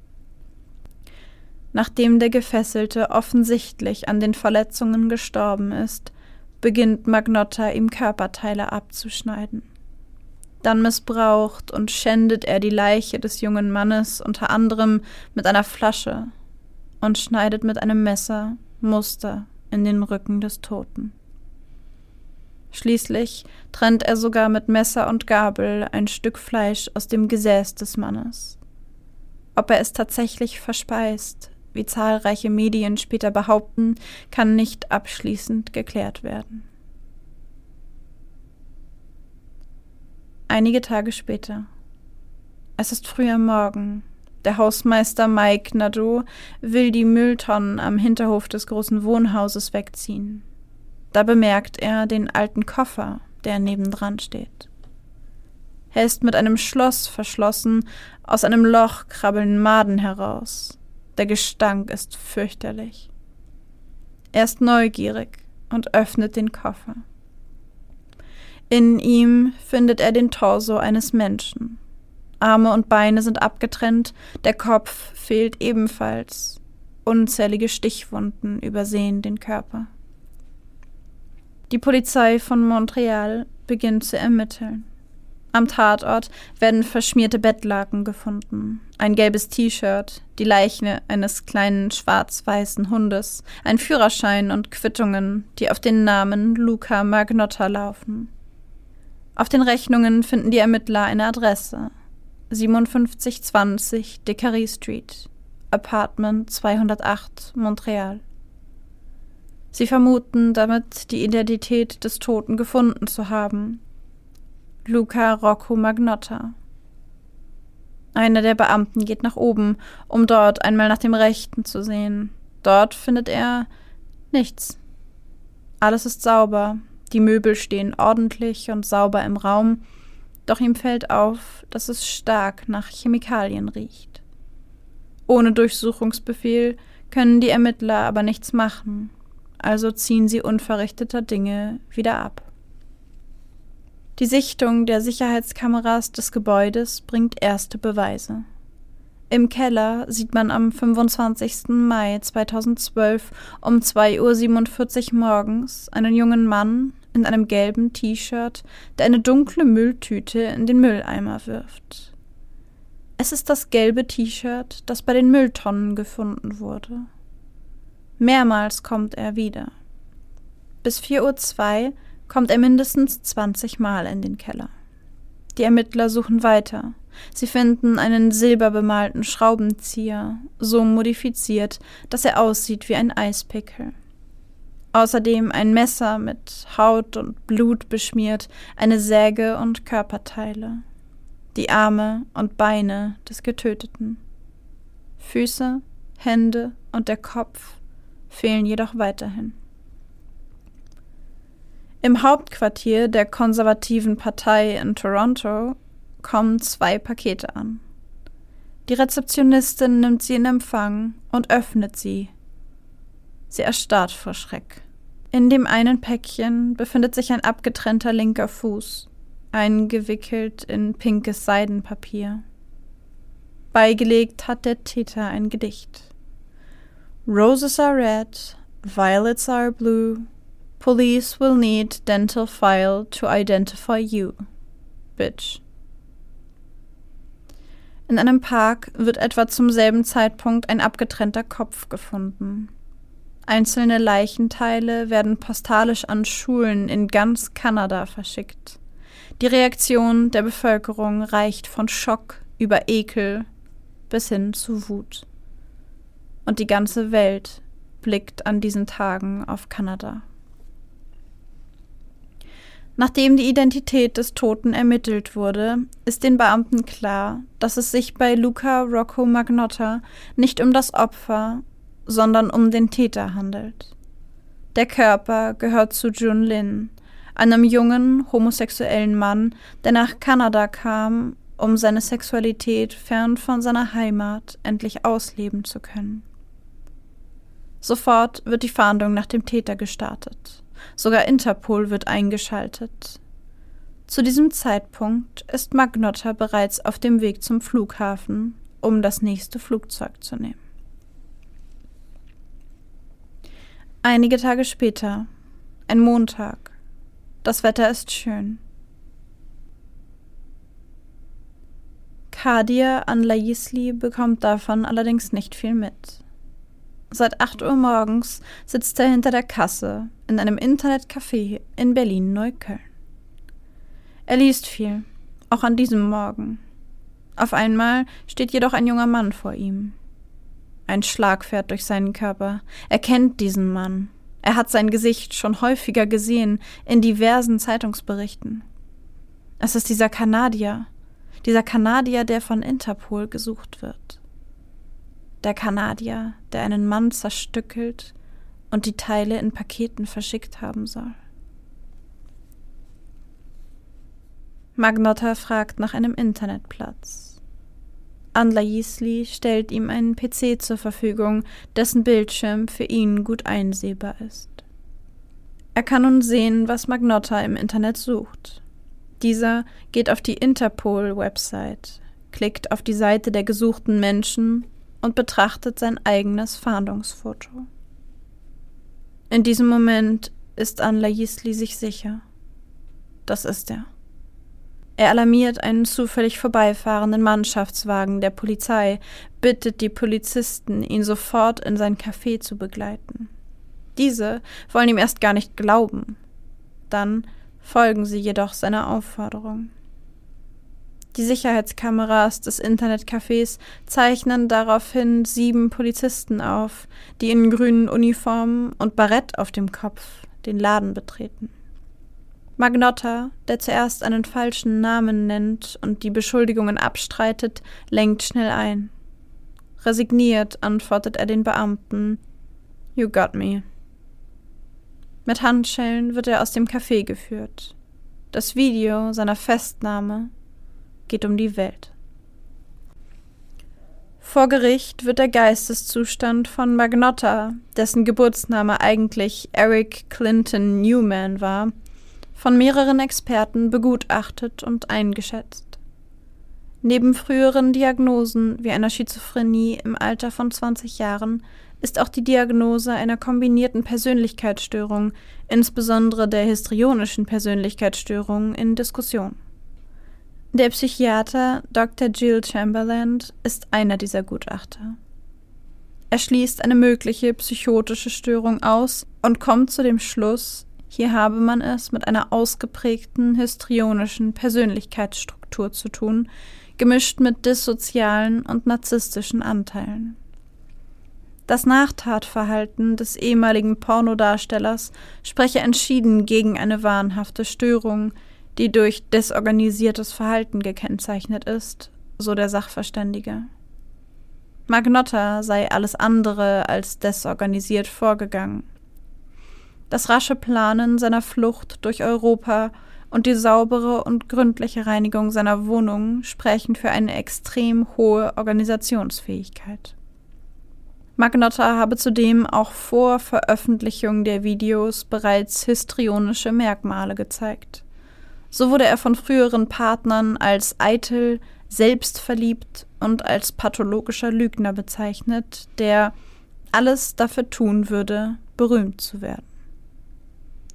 Nachdem der Gefesselte offensichtlich an den Verletzungen gestorben ist, beginnt Magnotta, ihm Körperteile abzuschneiden. Dann missbraucht und schändet er die Leiche des jungen Mannes unter anderem mit einer Flasche und schneidet mit einem Messer Muster in den Rücken des Toten. Schließlich trennt er sogar mit Messer und Gabel ein Stück Fleisch aus dem Gesäß des Mannes. Ob er es tatsächlich verspeist, wie zahlreiche Medien später behaupten, kann nicht abschließend geklärt werden. Einige Tage später. Es ist früh am Morgen. Der Hausmeister Mike Nadeau will die Mülltonnen am Hinterhof des großen Wohnhauses wegziehen. Da bemerkt er den alten Koffer, der nebendran steht. Er ist mit einem Schloss verschlossen, aus einem Loch krabbeln Maden heraus. Der Gestank ist fürchterlich. Er ist neugierig und öffnet den Koffer. In ihm findet er den Torso eines Menschen. Arme und Beine sind abgetrennt, der Kopf fehlt ebenfalls. Unzählige Stichwunden übersehen den Körper. Die Polizei von Montreal beginnt zu ermitteln. Am Tatort werden verschmierte Bettlaken gefunden, ein gelbes T-Shirt, die Leiche eines kleinen schwarz-weißen Hundes, ein Führerschein und Quittungen, die auf den Namen Luca Magnotta laufen. Auf den Rechnungen finden die Ermittler eine Adresse: siebenundfünfzig zwanzig Dickery Street, Apartment zweihundertacht, Montreal. Sie vermuten damit, die Identität des Toten gefunden zu haben: Luca Rocco Magnotta. Einer der Beamten geht nach oben, um dort einmal nach dem Rechten zu sehen. Dort findet er nichts. Alles ist sauber, die Möbel stehen ordentlich und sauber im Raum, doch ihm fällt auf, dass es stark nach Chemikalien riecht. Ohne Durchsuchungsbefehl können die Ermittler aber nichts machen, also ziehen sie unverrichteter Dinge wieder ab. Die Sichtung der Sicherheitskameras des Gebäudes bringt erste Beweise. Im Keller sieht man am fünfundzwanzigsten Mai zweitausendzwölf um zwei Uhr siebenundvierzig morgens einen jungen Mann in einem gelben T-Shirt, der eine dunkle Mülltüte in den Mülleimer wirft. Es ist das gelbe T-Shirt, das bei den Mülltonnen gefunden wurde. Mehrmals kommt er wieder. Bis vier Uhr zwei kommt er mindestens zwanzig Mal in den Keller. Die Ermittler suchen weiter. Sie finden einen silberbemalten Schraubenzieher, so modifiziert, dass er aussieht wie ein Eispickel. Außerdem ein Messer mit Haut und Blut beschmiert, eine Säge und Körperteile. Die Arme und Beine des Getöteten. Füße, Hände und der Kopf fehlen jedoch weiterhin. Im Hauptquartier der konservativen Partei in Toronto kommen zwei Pakete an. Die Rezeptionistin nimmt sie in Empfang und öffnet sie. Sie erstarrt vor Schreck. In dem einen Päckchen befindet sich ein abgetrennter linker Fuß, eingewickelt in pinkes Seidenpapier. Beigelegt hat der Täter ein Gedicht. Roses are red, violets are blue, Police will need dental file to identify you, bitch. In einem Park wird etwa zum selben Zeitpunkt ein abgetrennter Kopf gefunden. Einzelne Leichenteile werden postalisch an Schulen in ganz Kanada verschickt. Die Reaktion der Bevölkerung reicht von Schock über Ekel bis hin zu Wut. Und die ganze Welt blickt an diesen Tagen auf Kanada. Nachdem die Identität des Toten ermittelt wurde, ist den Beamten klar, dass es sich bei Luca Rocco Magnotta nicht um das Opfer, sondern um den Täter handelt. Der Körper gehört zu Jun Lin, einem jungen, homosexuellen Mann, der nach Kanada kam, um seine Sexualität fern von seiner Heimat endlich ausleben zu können. Sofort wird die Fahndung nach dem Täter gestartet. Sogar Interpol wird eingeschaltet. Zu diesem Zeitpunkt ist Magnotta bereits auf dem Weg zum Flughafen, um das nächste Flugzeug zu nehmen. Einige Tage später, ein Montag. Das Wetter ist schön. Kadir Anlayisli bekommt davon allerdings nicht viel mit. Seit acht Uhr morgens sitzt er hinter der Kasse in einem Internetcafé in Berlin-Neukölln. Er liest viel, auch an diesem Morgen. Auf einmal steht jedoch ein junger Mann vor ihm. Ein Schlag fährt durch seinen Körper. Er kennt diesen Mann. Er hat sein Gesicht schon häufiger gesehen in diversen Zeitungsberichten. Es ist dieser Kanadier, dieser Kanadier, der von Interpol gesucht wird. Der Kanadier, der einen Mann zerstückelt und die Teile in Paketen verschickt haben soll. Magnotta fragt nach einem Internetplatz. Anlayisli stellt ihm einen P C zur Verfügung, dessen Bildschirm für ihn gut einsehbar ist. Er kann nun sehen, was Magnotta im Internet sucht. Dieser geht auf die Interpol-Website, klickt auf die Seite der gesuchten Menschen und betrachtet sein eigenes Fahndungsfoto. In diesem Moment ist Anlayisli sich sicher. Das ist er. Er alarmiert einen zufällig vorbeifahrenden Mannschaftswagen der Polizei, bittet die Polizisten, ihn sofort in sein Café zu begleiten. Diese wollen ihm erst gar nicht glauben. Dann folgen sie jedoch seiner Aufforderung. Die Sicherheitskameras des Internetcafés zeichnen daraufhin sieben Polizisten auf, die in grünen Uniformen und Barett auf dem Kopf den Laden betreten. Magnotta, der zuerst einen falschen Namen nennt und die Beschuldigungen abstreitet, lenkt schnell ein. Resigniert antwortet er den Beamten: "You got me." Mit Handschellen wird er aus dem Café geführt. Das Video seiner Festnahme geht um die Welt. Vor Gericht wird der Geisteszustand von Magnotta, dessen Geburtsname eigentlich Eric Clinton Newman war, von mehreren Experten begutachtet und eingeschätzt. Neben früheren Diagnosen wie einer Schizophrenie im Alter von zwanzig Jahren ist auch die Diagnose einer kombinierten Persönlichkeitsstörung, insbesondere der histrionischen Persönlichkeitsstörung, in Diskussion. Der Psychiater Doktor Jill Chamberlain ist einer dieser Gutachter. Er schließt eine mögliche psychotische Störung aus und kommt zu dem Schluss, hier habe man es mit einer ausgeprägten histrionischen Persönlichkeitsstruktur zu tun, gemischt mit dissozialen und narzisstischen Anteilen. Das Nachtatverhalten des ehemaligen Pornodarstellers spreche entschieden gegen eine wahnhafte Störung, die durch desorganisiertes Verhalten gekennzeichnet ist, so der Sachverständige. Magnotta sei alles andere als desorganisiert vorgegangen. Das rasche Planen seiner Flucht durch Europa und die saubere und gründliche Reinigung seiner Wohnung sprechen für eine extrem hohe Organisationsfähigkeit. Magnotta habe zudem auch vor Veröffentlichung der Videos bereits histrionische Merkmale gezeigt. So wurde er von früheren Partnern als eitel, selbstverliebt und als pathologischer Lügner bezeichnet, der alles dafür tun würde, berühmt zu werden.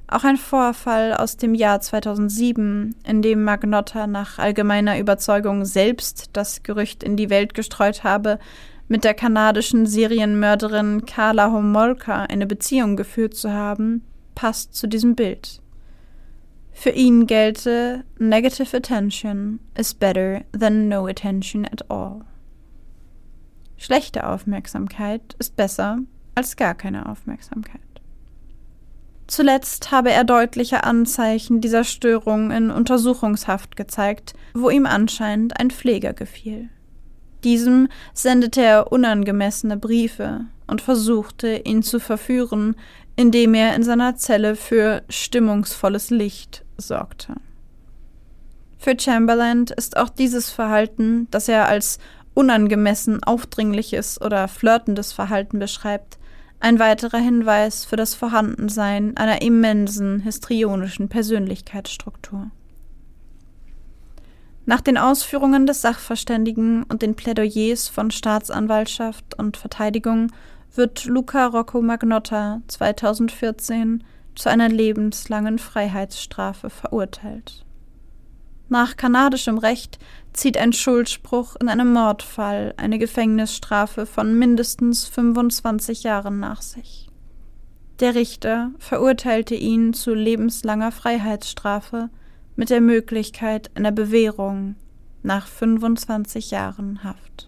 Auch ein Vorfall aus dem Jahr zweitausendsieben, in dem Magnotta nach allgemeiner Überzeugung selbst das Gerücht in die Welt gestreut habe, mit der kanadischen Serienmörderin Karla Homolka eine Beziehung geführt zu haben, passt zu diesem Bild. Für ihn gelte, negative attention is better than no attention at all. Schlechte Aufmerksamkeit ist besser als gar keine Aufmerksamkeit. Zuletzt habe er deutliche Anzeichen dieser Störung in Untersuchungshaft gezeigt, wo ihm anscheinend ein Pfleger gefiel. Diesem sendete er unangemessene Briefe und versuchte, ihn zu verführen, indem er in seiner Zelle für stimmungsvolles Licht sorgte. Für Chamberlain ist auch dieses Verhalten, das er als unangemessen aufdringliches oder flirtendes Verhalten beschreibt, ein weiterer Hinweis für das Vorhandensein einer immensen histrionischen Persönlichkeitsstruktur. Nach den Ausführungen des Sachverständigen und den Plädoyers von Staatsanwaltschaft und Verteidigung wird Luca Rocco Magnotta zweitausendvierzehn zu einer lebenslangen Freiheitsstrafe verurteilt. Nach kanadischem Recht zieht ein Schuldspruch in einem Mordfall eine Gefängnisstrafe von mindestens fünfundzwanzig Jahren nach sich. Der Richter verurteilte ihn zu lebenslanger Freiheitsstrafe mit der Möglichkeit einer Bewährung nach fünfundzwanzig Jahren Haft.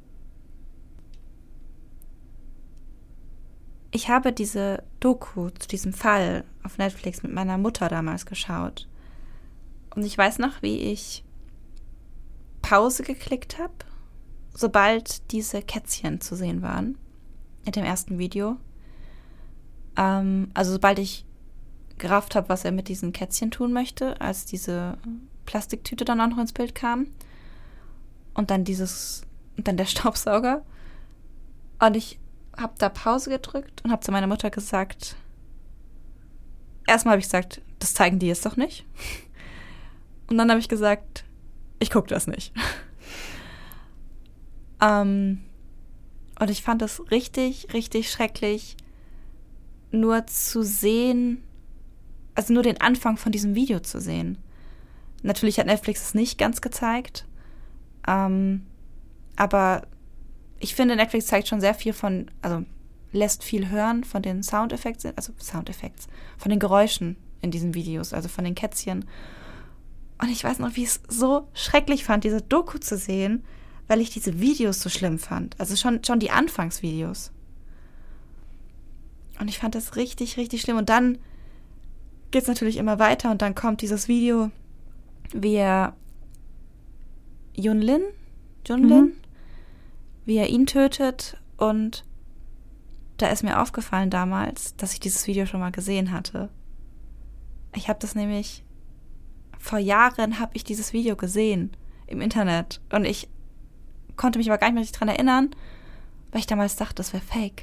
Ich habe diese Doku zu diesem Fall auf Netflix mit meiner Mutter damals geschaut. Und ich weiß noch, wie ich Pause geklickt habe, sobald diese Kätzchen zu sehen waren, in dem ersten Video. Ähm, also sobald ich gerafft habe, was er mit diesen Kätzchen tun möchte, als diese Plastiktüte dann auch noch ins Bild kam. Und dann dieses, und dann der Staubsauger. Und ich habe da Pause gedrückt und habe zu meiner Mutter gesagt, erstmal habe ich gesagt, das zeigen die jetzt doch nicht. Und dann habe ich gesagt, ich gucke das nicht. ähm, und ich fand es richtig, richtig schrecklich, nur zu sehen, also nur den Anfang von diesem Video zu sehen. Natürlich hat Netflix es nicht ganz gezeigt, ähm, aber ich finde, Netflix zeigt schon sehr viel von, also lässt viel hören von den Soundeffekten, also Soundeffekts, von den Geräuschen in diesen Videos, also von den Kätzchen. Und ich weiß noch, wie ich es so schrecklich fand, diese Doku zu sehen, weil ich diese Videos so schlimm fand. Also schon, schon die Anfangsvideos. Und ich fand das richtig, richtig schlimm. Und dann geht es natürlich immer weiter und dann kommt dieses Video, wie er Yunlin, Yunlin, mhm. wie er ihn tötet. Und da ist mir aufgefallen damals, dass ich dieses Video schon mal gesehen hatte. Ich habe das nämlich, vor Jahren habe ich dieses Video gesehen im Internet. Und ich konnte mich aber gar nicht mehr richtig dran erinnern, weil ich damals dachte, das wäre fake.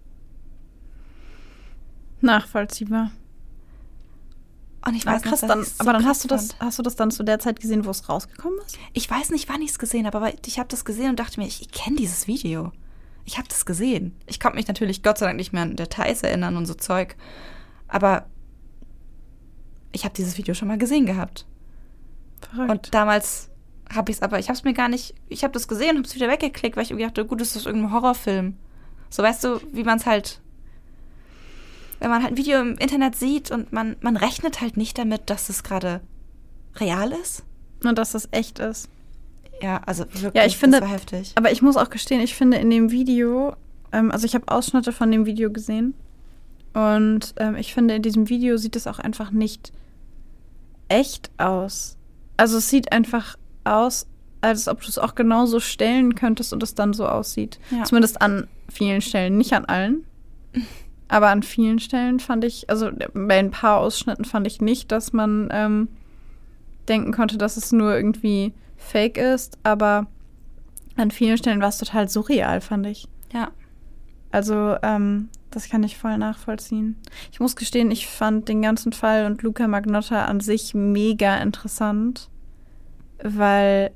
Nachvollziehbar. Und ich weiß aber krass, noch, dann, so aber dann krass hast du das, fand. hast du das dann zu der Zeit gesehen, wo es rausgekommen ist? Ich weiß nicht, wann ich es gesehen habe, aber ich habe das gesehen und dachte mir, ich, ich kenne dieses Video. Ich habe das gesehen. Ich konnte mich natürlich Gott sei Dank nicht mehr an Details erinnern und so Zeug. Aber ich habe dieses Video schon mal gesehen gehabt. Verrückt. Und damals habe ich es aber, ich habe es mir gar nicht, ich habe das gesehen und habe es wieder weggeklickt, weil ich irgendwie dachte, gut, das ist irgendein Horrorfilm. So, weißt du, wie man es halt, wenn man halt ein Video im Internet sieht und man, man rechnet halt nicht damit, dass es gerade real ist. Und dass das echt ist. Ja, also wirklich, ja, ich finde, das war heftig. Aber ich muss auch gestehen, ich finde in dem Video, ähm, also ich habe Ausschnitte von dem Video gesehen und ähm, ich finde, in diesem Video sieht es auch einfach nicht echt aus. Also es sieht einfach aus, als ob du es auch genauso stellen könntest und es dann so aussieht. Ja. Zumindest an vielen Stellen, nicht an allen. Aber an vielen Stellen fand ich, also bei ein paar Ausschnitten fand ich nicht, dass man ähm, denken konnte, dass es nur irgendwie fake ist. Aber an vielen Stellen war es total surreal, fand ich. Ja. Also ähm, das kann ich voll nachvollziehen. Ich muss gestehen, ich fand den ganzen Fall und Luca Magnotta an sich mega interessant, weil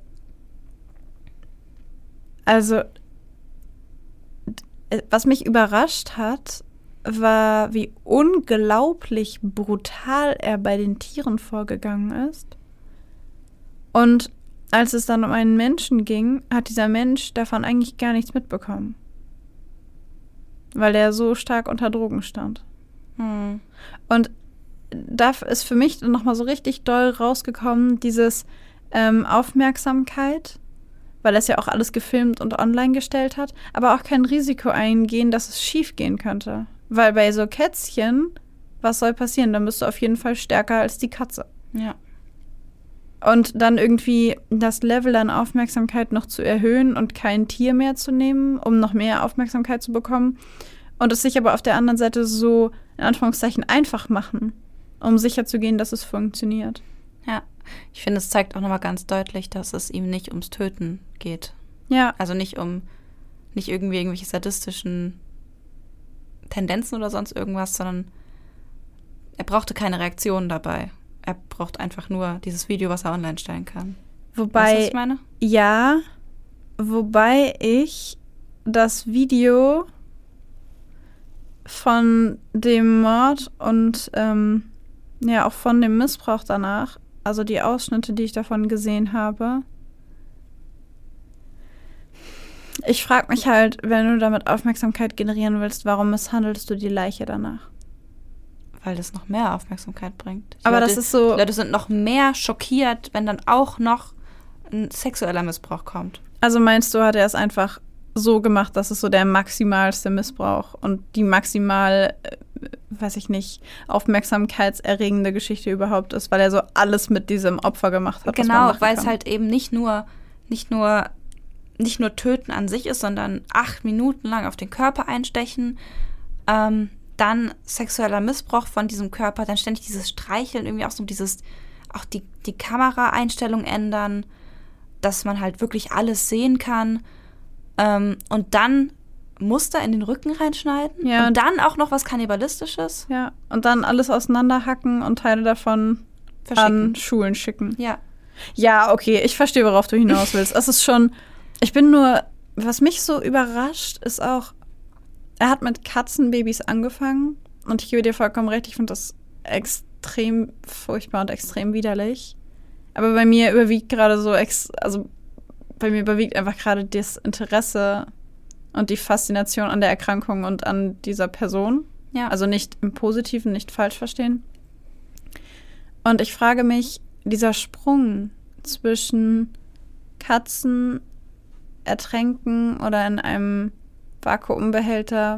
also was mich überrascht hat, war, wie unglaublich brutal er bei den Tieren vorgegangen ist. Und als es dann um einen Menschen ging, hat dieser Mensch davon eigentlich gar nichts mitbekommen. Weil er so stark unter Drogen stand. Hm. Und da ist für mich nochmal so richtig doll rausgekommen, dieses ähm, Aufmerksamkeit, weil er es ja auch alles gefilmt und online gestellt hat, aber auch kein Risiko eingehen, dass es schief gehen könnte. Weil bei so Kätzchen, was soll passieren? Dann bist du auf jeden Fall stärker als die Katze. Ja. Und dann irgendwie das Level an Aufmerksamkeit noch zu erhöhen und kein Tier mehr zu nehmen, um noch mehr Aufmerksamkeit zu bekommen. Und es sich aber auf der anderen Seite so, in Anführungszeichen, einfach machen, um sicherzugehen, dass es funktioniert. Ja, ich finde, es zeigt auch nochmal ganz deutlich, dass es ihm nicht ums Töten geht. Ja. Also nicht um, nicht irgendwie irgendwelche sadistischen Tendenzen oder sonst irgendwas, sondern er brauchte keine Reaktion dabei. Er braucht einfach nur dieses Video, was er online stellen kann. Wobei, weißt du, was ich meine? Ja, wobei ich das Video von dem Mord und ähm, ja auch von dem Missbrauch danach, also die Ausschnitte, die ich davon gesehen habe, ich frage mich halt, wenn du damit Aufmerksamkeit generieren willst, warum misshandelst du die Leiche danach? Weil das noch mehr Aufmerksamkeit bringt. Die Aber Leute, das ist so... Die Leute sind noch mehr schockiert, wenn dann auch noch ein sexueller Missbrauch kommt. Also meinst du, hat er es einfach so gemacht, dass es so der maximalste Missbrauch und die maximal, äh, weiß ich nicht, aufmerksamkeitserregende Geschichte überhaupt ist, weil er so alles mit diesem Opfer gemacht hat. Genau, weil es halt eben nicht nur, nicht nur, nicht nur Töten an sich ist, sondern acht Minuten lang auf den Körper einstechen, ähm, dann sexueller Missbrauch von diesem Körper, dann ständig dieses Streicheln, irgendwie auch so dieses, auch die, die Kameraeinstellung ändern, dass man halt wirklich alles sehen kann. Ähm, und dann Muster in den Rücken reinschneiden. Ja. Und dann auch noch was Kannibalistisches. Ja, und dann alles auseinanderhacken und Teile davon Verschicken. an Schulen schicken. Ja. Ja, okay, ich verstehe, worauf du hinaus willst. Es ist schon, ich bin nur, was mich so überrascht, ist auch, er hat mit Katzenbabys angefangen und ich gebe dir vollkommen recht, ich finde das extrem furchtbar und extrem widerlich. Aber bei mir überwiegt gerade so, ex- also bei mir überwiegt einfach gerade das Interesse und die Faszination an der Erkrankung und an dieser Person. Ja. Also nicht im Positiven, nicht falsch verstehen. Und ich frage mich, dieser Sprung zwischen Katzen ertränken oder in einem Vakuumbehälter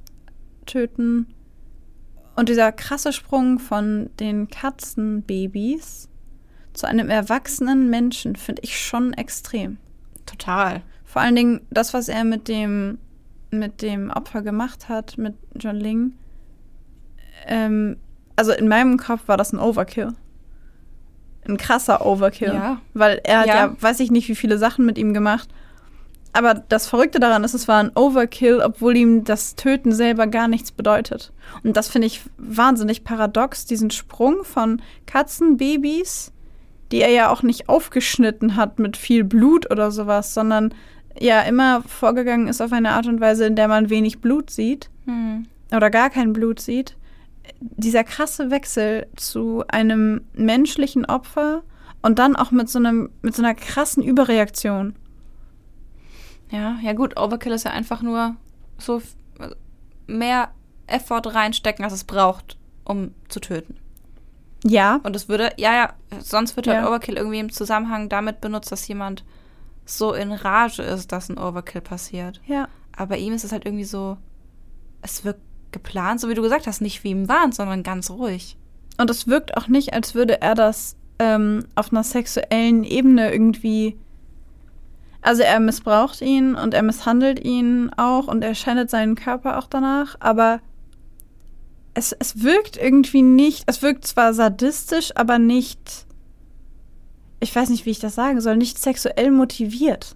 töten und dieser krasse Sprung von den Katzenbabys zu einem erwachsenen Menschen finde ich schon extrem. Total. Vor allen Dingen das, was er mit dem mit dem Opfer gemacht hat, mit John Ling. Ähm, also in meinem Kopf war das ein Overkill. Ein krasser Overkill. Ja. Weil er hat ja. Ja. weiß ich nicht, wie viele Sachen mit ihm gemacht. Aber das Verrückte daran ist, es war ein Overkill, obwohl ihm das Töten selber gar nichts bedeutet. Und das finde ich wahnsinnig paradox, diesen Sprung von Katzenbabys, die er ja auch nicht aufgeschnitten hat mit viel Blut oder sowas, sondern ja immer vorgegangen ist auf eine Art und Weise, in der man wenig Blut sieht Hm. oder gar kein Blut sieht. Dieser krasse Wechsel zu einem menschlichen Opfer und dann auch mit so einem, mit so einer krassen Überreaktion. Ja, ja gut, Overkill ist ja einfach nur so f- mehr Effort reinstecken, als es braucht, um zu töten. Ja, Und es würde, ja, ja, sonst wird Ja. halt Overkill irgendwie im Zusammenhang damit benutzt, dass jemand so in Rage ist, dass ein Overkill passiert. ja. Aber bei ihm ist es halt irgendwie so, es wirkt geplant, so wie du gesagt hast, nicht wie im Wahn, sondern ganz ruhig. Und es wirkt auch nicht, als würde er das ähm, auf einer sexuellen Ebene irgendwie. Also er missbraucht ihn und er misshandelt ihn auch und er schändet seinen Körper auch danach, aber es, es wirkt irgendwie nicht, es wirkt zwar sadistisch, aber nicht, ich weiß nicht, wie ich das sagen soll, nicht sexuell motiviert.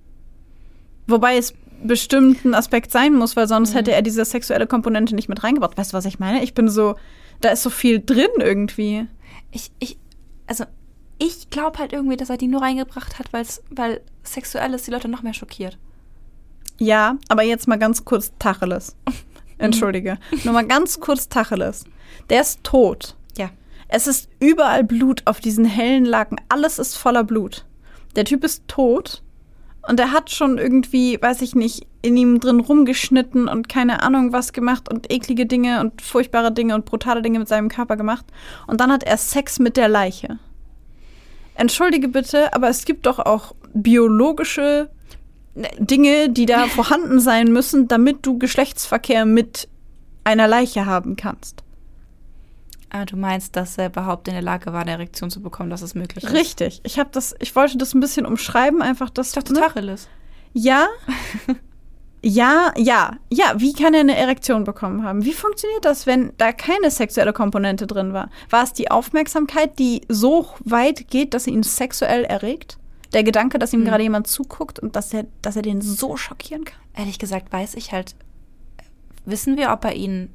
Wobei es bestimmt ein Aspekt sein muss, weil sonst Mhm. hätte er diese sexuelle Komponente nicht mit reingebracht. Weißt du, was ich meine? Ich bin so, da ist so viel drin irgendwie. Ich, ich, also ich glaube halt irgendwie, dass er die nur reingebracht hat, weil's, weil Sexuelles die Leute noch mehr schockiert. Ja, aber jetzt mal ganz kurz Tacheles. Entschuldige. Nur mal ganz kurz Tacheles. Der ist tot. Ja. Es ist überall Blut auf diesen hellen Laken. Alles ist voller Blut. Der Typ ist tot und er hat schon irgendwie, weiß ich nicht, in ihm drin rumgeschnitten und keine Ahnung was gemacht und eklige Dinge und furchtbare Dinge und brutale Dinge mit seinem Körper gemacht. Und dann hat er Sex mit der Leiche. Entschuldige bitte, aber es gibt doch auch biologische Dinge, die da vorhanden sein müssen, damit du Geschlechtsverkehr mit einer Leiche haben kannst. Ah, du meinst, dass er überhaupt in der Lage war, eine Erektion zu bekommen, dass es möglich ist? Richtig. Ich habe das, ich wollte das ein bisschen umschreiben, einfach das. Ich dachte, Tacheles. Ja. Ja, ja, ja. Wie kann er eine Erektion bekommen haben? Wie funktioniert das, wenn da keine sexuelle Komponente drin war? War es die Aufmerksamkeit, die so weit geht, dass sie ihn sexuell erregt? Der Gedanke, dass ihm Hm. gerade jemand zuguckt und dass er, dass er den so schockieren kann? Ehrlich gesagt weiß ich halt, wissen wir, ob er ihn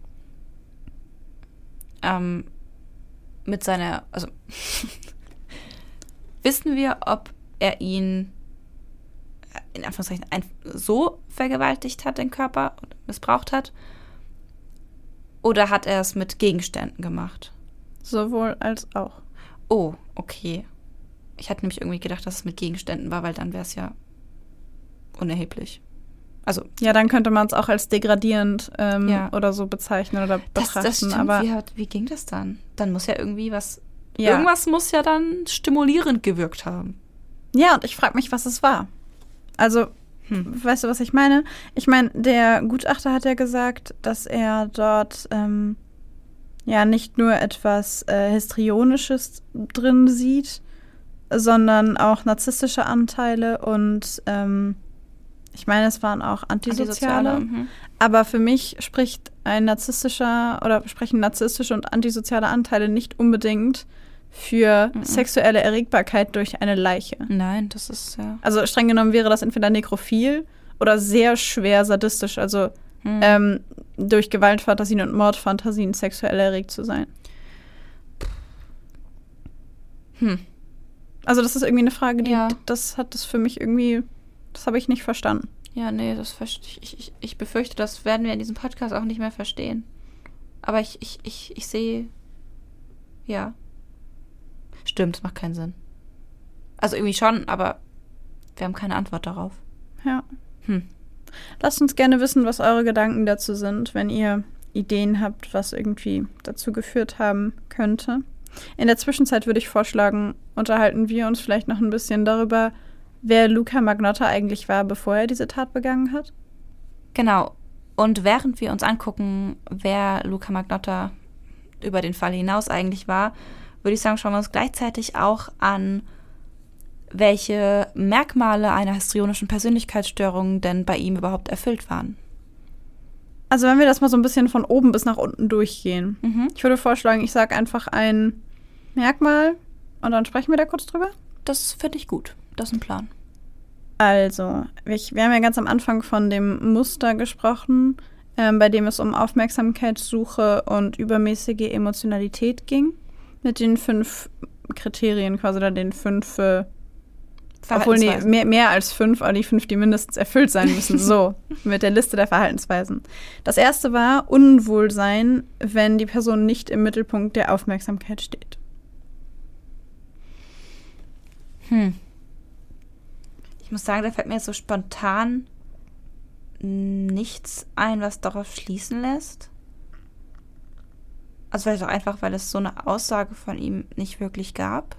ähm, mit seiner, also wissen wir, ob er ihn in Anführungszeichen ein, so vergewaltigt hat, den Körper, oder missbraucht hat, oder hat er es mit Gegenständen gemacht? Sowohl als auch. Oh, okay. Ich hatte nämlich irgendwie gedacht, dass es mit Gegenständen war, weil dann wäre es ja unerheblich. Also, Ja, dann könnte man es auch als degradierend ähm, Ja. oder so bezeichnen oder das, betrachten. das stimmt. aber wie, hat, wie ging das dann? Dann muss ja irgendwie was, ja. irgendwas muss ja dann stimulierend gewirkt haben. Ja, und ich frage mich, was es war. Also, Hm. weißt du, was ich meine? Ich meine, der Gutachter hat ja gesagt, dass er dort ähm, ja nicht nur etwas äh, Histrionisches drin sieht, sondern auch narzisstische Anteile und ähm, ich meine, es waren auch Antisoziale. Antisoziale, mhm. Aber für mich spricht ein narzisstischer oder sprechen narzisstische und antisoziale Anteile nicht unbedingt für Mhm. sexuelle Erregbarkeit durch eine Leiche. Nein, das ist ja. Also streng genommen wäre das entweder nekrophil oder sehr schwer sadistisch, also Hm. ähm, durch Gewaltfantasien und Mordfantasien sexuell erregt zu sein. Hm. Also das ist irgendwie eine Frage, die Ja. das hat das für mich irgendwie, das habe ich nicht verstanden. Ja, nee, das verste ich, ich, ich, ich befürchte, das werden wir in diesem Podcast auch nicht mehr verstehen. Aber ich, ich, ich, ich sehe. Ja. Stimmt, das macht keinen Sinn. Also irgendwie schon, aber wir haben keine Antwort darauf. Ja. Hm. Lasst uns gerne wissen, was eure Gedanken dazu sind, wenn ihr Ideen habt, was irgendwie dazu geführt haben könnte. In der Zwischenzeit würde ich vorschlagen, unterhalten wir uns vielleicht noch ein bisschen darüber, wer Luca Magnotta eigentlich war, bevor er diese Tat begangen hat. Genau. Und während wir uns angucken, wer Luca Magnotta über den Fall hinaus eigentlich war, würde ich sagen, schauen wir uns gleichzeitig auch an, welche Merkmale einer histrionischen Persönlichkeitsstörung denn bei ihm überhaupt erfüllt waren. Also wenn wir das mal so ein bisschen von oben bis nach unten durchgehen. Mhm. Ich würde vorschlagen, ich sage einfach ein Merkmal und dann sprechen wir da kurz drüber. Das finde ich gut. Das ist ein Plan. Also, ich, wir haben ja ganz am Anfang von dem Muster gesprochen, ähm, bei dem es um Aufmerksamkeitssuche und übermäßige Emotionalität ging. Mit den fünf Kriterien quasi, oder den fünf, äh, obwohl, nee, Verhaltensweisen. mehr, mehr als fünf, aber die fünf, die mindestens erfüllt sein müssen. So, mit der Liste der Verhaltensweisen. Das erste war Unwohlsein, wenn die Person nicht im Mittelpunkt der Aufmerksamkeit steht. Hm. Ich muss sagen, da fällt mir jetzt so spontan nichts ein, was darauf schließen lässt. Also vielleicht auch einfach, weil es so eine Aussage von ihm nicht wirklich gab.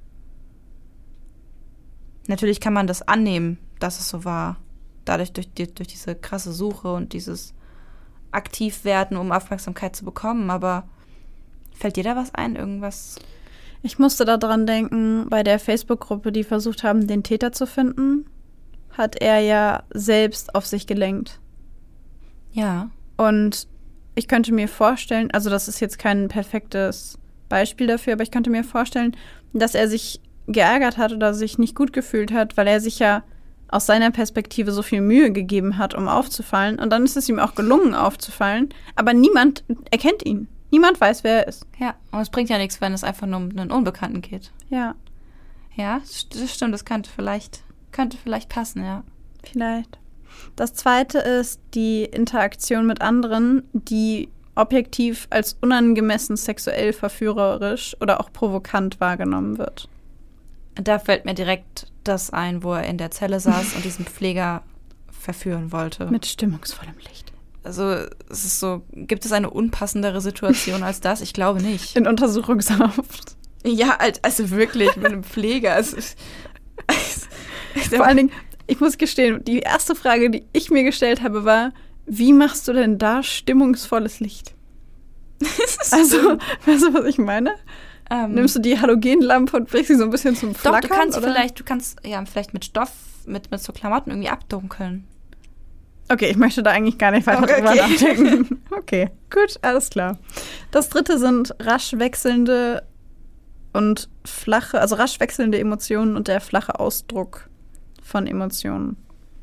Natürlich kann man das annehmen, dass es so war. Dadurch, durch, die, durch diese krasse Suche und dieses Aktivwerden, um Aufmerksamkeit zu bekommen. Aber fällt dir da was ein? Irgendwas? Ich musste daran denken, bei der Facebook-Gruppe, die versucht haben, den Täter zu finden, hat er ja selbst auf sich gelenkt. Ja. Und ich könnte mir vorstellen, also das ist jetzt kein perfektes Beispiel dafür, aber ich könnte mir vorstellen, dass er sich geärgert hat oder sich nicht gut gefühlt hat, weil er sich ja aus seiner Perspektive so viel Mühe gegeben hat, um aufzufallen. Und dann ist es ihm auch gelungen, aufzufallen. Aber niemand erkennt ihn. Niemand weiß, wer er ist. Ja, und es bringt ja nichts, wenn es einfach nur um einen Unbekannten geht. Ja, Ja, das stimmt, das könnte vielleicht, könnte vielleicht passen, ja. vielleicht. Das zweite ist die Interaktion mit anderen, die objektiv als unangemessen sexuell verführerisch oder auch provokant wahrgenommen wird. Da fällt mir direkt das ein, wo er in der Zelle saß und diesen Pfleger verführen wollte. Mit stimmungsvollem Licht. Also es ist so, gibt es eine unpassendere Situation als das? Ich glaube nicht. In Untersuchungshaft. Ja, also wirklich, mit einem Pfleger. Es ist, es, Vor allen Dingen, ich muss gestehen, die erste Frage, die ich mir gestellt habe, war, wie machst du denn da stimmungsvolles Licht? Also, weißt du, was ich meine? Ähm, Nimmst du die Halogenlampe und bringst sie so ein bisschen zum Doch, Flackern? du kannst oder? vielleicht, du kannst ja vielleicht mit Stoff, mit, mit so Klamotten irgendwie abdunkeln. Okay, ich möchte da eigentlich gar nicht weiter Okay. drüber nachdenken. Okay, gut, alles klar. Das dritte sind rasch wechselnde und flache, also rasch wechselnde Emotionen und der flache Ausdruck von Emotionen.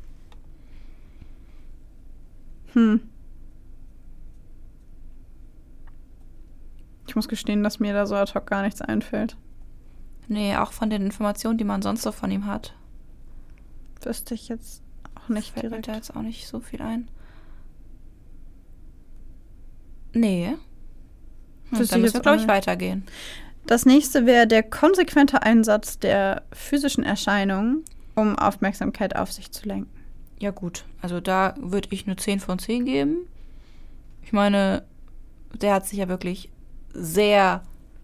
Hm. Ich muss gestehen, dass mir da so ad hoc gar nichts einfällt. Nee, auch von den Informationen, die man sonst so von ihm hat. Wüsste ich jetzt auch nicht Fällt mir direkt. da jetzt auch nicht so viel ein. Nee. Hm, Wüsste dann ich müssen jetzt wir, auch glaube ich, nicht. weitergehen. Das nächste wäre der konsequente Einsatz der physischen Erscheinungen, um Aufmerksamkeit auf sich zu lenken. Ja gut, also da würde ich eine zehn von zehn geben. Ich meine, der hat sich ja wirklich sehr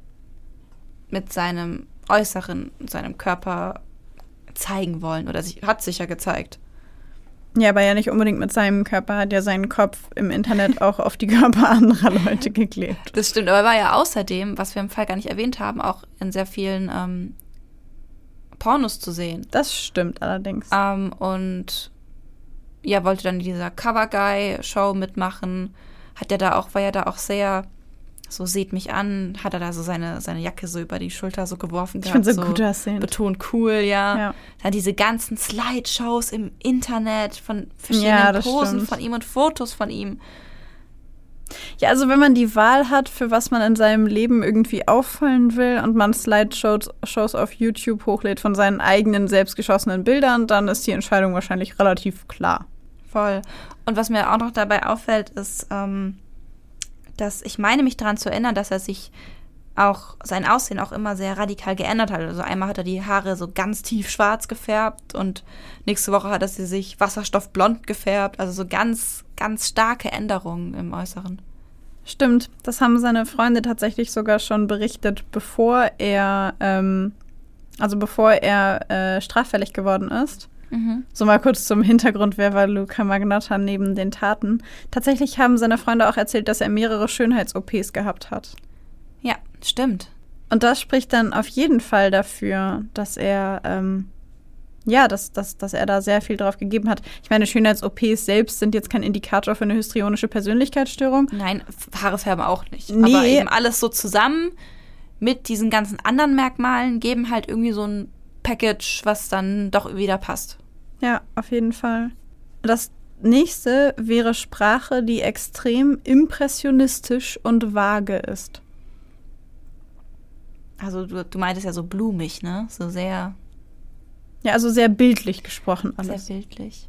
mit seinem Äußeren, seinem Körper zeigen wollen. Oder sich, hat sich ja gezeigt. Ja, aber ja nicht unbedingt mit seinem Körper, hat ja seinen Kopf im Internet auch auf die Körper anderer Leute geklebt. Das stimmt, aber er war ja außerdem, was wir im Fall gar nicht erwähnt haben, auch in sehr vielen ähm, Pornos zu sehen. Das stimmt allerdings. Ähm, und ja, wollte dann in dieser Cover-Guy-Show mitmachen. Hat er da auch, war ja da auch sehr, so seht mich an, hat er da so seine, seine Jacke so über die Schulter so geworfen Ich gehabt. finde sie so gut aussehend. betont cool, ja. Ja. Dann diese ganzen Slideshows im Internet von verschiedenen Ja, das Posen stimmt. von ihm und Fotos von ihm. Ja, also wenn man die Wahl hat, für was man in seinem Leben irgendwie auffallen will und man Slideshows Shows auf YouTube hochlädt von seinen eigenen selbstgeschossenen Bildern, dann ist die Entscheidung wahrscheinlich relativ klar. Voll. Und was mir auch noch dabei auffällt, ist, ähm, dass ich meine mich daran zu erinnern, dass er sich auch, sein Aussehen auch immer sehr radikal geändert hat. Also einmal hat er die Haare so ganz tief schwarz gefärbt und nächste Woche hat er sie sich wasserstoffblond gefärbt. Also so ganz, ganz starke Änderungen im Äußeren. Stimmt, das haben seine Freunde tatsächlich sogar schon berichtet, bevor er, ähm, also bevor er äh, straffällig geworden ist. Mhm. So mal kurz zum Hintergrund, wer war Luka Magnotta neben den Taten. Tatsächlich haben seine Freunde auch erzählt, dass er mehrere Schönheits-O Ps gehabt hat. Ja, stimmt. Und das spricht dann auf jeden Fall dafür, dass er, ähm, ja, dass, dass, dass er da sehr viel drauf gegeben hat. Ich meine, Schönheits-O Ps selbst sind jetzt kein Indikator für eine histrionische Persönlichkeitsstörung. Nein, Haare färben auch nicht. Nee. Aber eben alles so zusammen mit diesen ganzen anderen Merkmalen geben halt irgendwie so ein Package, was dann doch wieder passt. Ja, auf jeden Fall. Das nächste wäre Sprache, die extrem impressionistisch und vage ist. Also du, du meintest ja so blumig, ne? So sehr, Ja, also sehr bildlich gesprochen alles. sehr bildlich.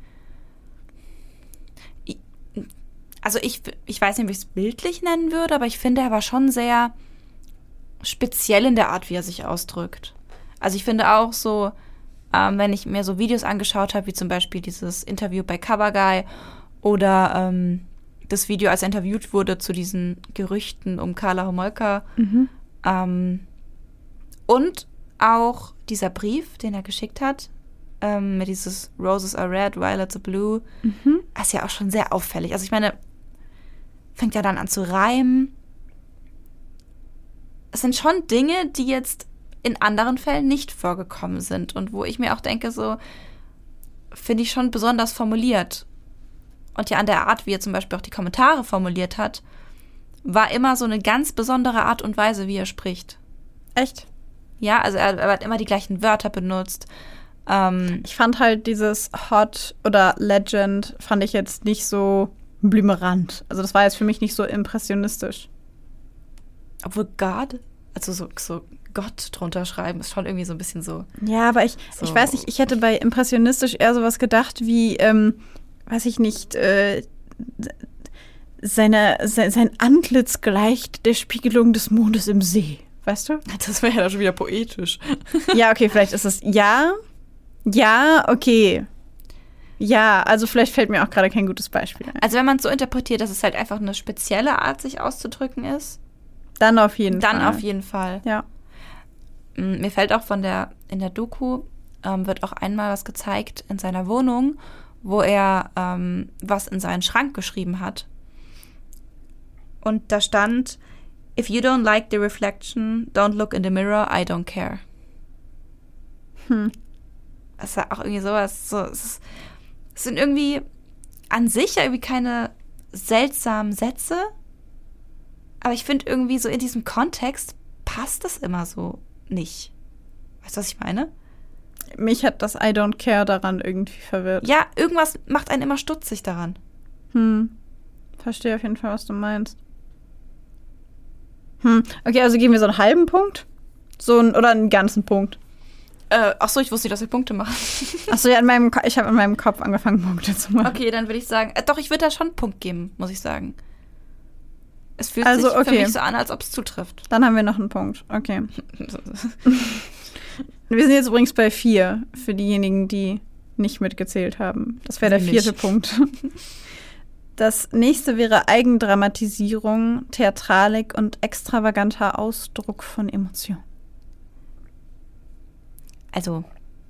Ich, also ich, ich weiß nicht, wie ich es bildlich nennen würde, aber ich finde, er war schon sehr speziell in der Art, wie er sich ausdrückt. Also ich finde auch so, ähm, wenn ich mir so Videos angeschaut habe, wie zum Beispiel dieses Interview bei Cover Guy oder ähm, das Video, als er interviewt wurde zu diesen Gerüchten um Karla Homolka. Mhm. Ähm, und auch dieser Brief, den er geschickt hat, ähm, mit dieses Roses are red, violets are blue, Mhm. ist ja auch schon sehr auffällig. Also ich meine, fängt ja dann an zu reimen. Es sind schon Dinge, die jetzt in anderen Fällen nicht vorgekommen sind und wo ich mir auch denke, so finde ich schon besonders formuliert. Und ja, an der Art, wie er zum Beispiel auch die Kommentare formuliert hat, war immer so eine ganz besondere Art und Weise, wie er spricht. Echt? Ja, also er, er hat immer die gleichen Wörter benutzt. Ähm, Ich fand halt dieses Hot oder Legend fand ich jetzt nicht so blümerant. Also das war jetzt für mich nicht so impressionistisch. obwohl God, also so, so Gott drunter schreiben, ist schon irgendwie so ein bisschen so. Ja, aber ich, So. ich weiß nicht, ich hätte bei impressionistisch eher sowas gedacht wie, ähm, weiß ich nicht, äh, seine, sein, sein Antlitz gleicht der Spiegelung des Mondes im See. Weißt du? Das wäre ja dann schon wieder poetisch. Ja, okay, vielleicht ist es, ja, ja, okay. Ja, also vielleicht fällt mir auch gerade kein gutes Beispiel ein. Also wenn man es so interpretiert, dass es halt einfach eine spezielle Art, sich auszudrücken ist, Dann auf jeden dann Fall. auf jeden Fall. Ja. Mm, Mir fällt auch von der, in der Doku ähm, wird auch einmal was gezeigt in seiner Wohnung, wo er ähm, was in seinen Schrank geschrieben hat. Und da stand, if you don't like the reflection, don't look in the mirror, I don't care. Hm. Das ist ja auch irgendwie sowas, so, es, ist, es sind irgendwie an sich ja irgendwie keine seltsamen Sätze, aber ich finde irgendwie so in diesem Kontext passt das immer so nicht. Weißt du, was ich meine? Mich hat das I don't care daran irgendwie verwirrt. Ja, irgendwas macht einen immer stutzig daran. Hm. Verstehe auf jeden Fall, was du meinst. Hm. Okay, also geben wir so einen halben Punkt? So ein, oder einen ganzen Punkt? Äh, ach so, ich wusste nicht, dass wir Punkte machen. Achso, ja, in meinem Ko- ich habe in meinem Kopf angefangen, Punkte zu machen. Okay, dann würde ich sagen, äh, doch, ich würde da schon einen Punkt geben, muss ich sagen. Es fühlt Also, sich für okay. mich so an, als ob es zutrifft. Dann haben wir noch einen Punkt. Okay. Wir sind jetzt übrigens bei vier, für diejenigen, die nicht mitgezählt haben. Das wäre der Sie vierte nicht. Punkt. Das nächste wäre Eigendramatisierung, Theatralik und extravaganter Ausdruck von Emotionen. Also,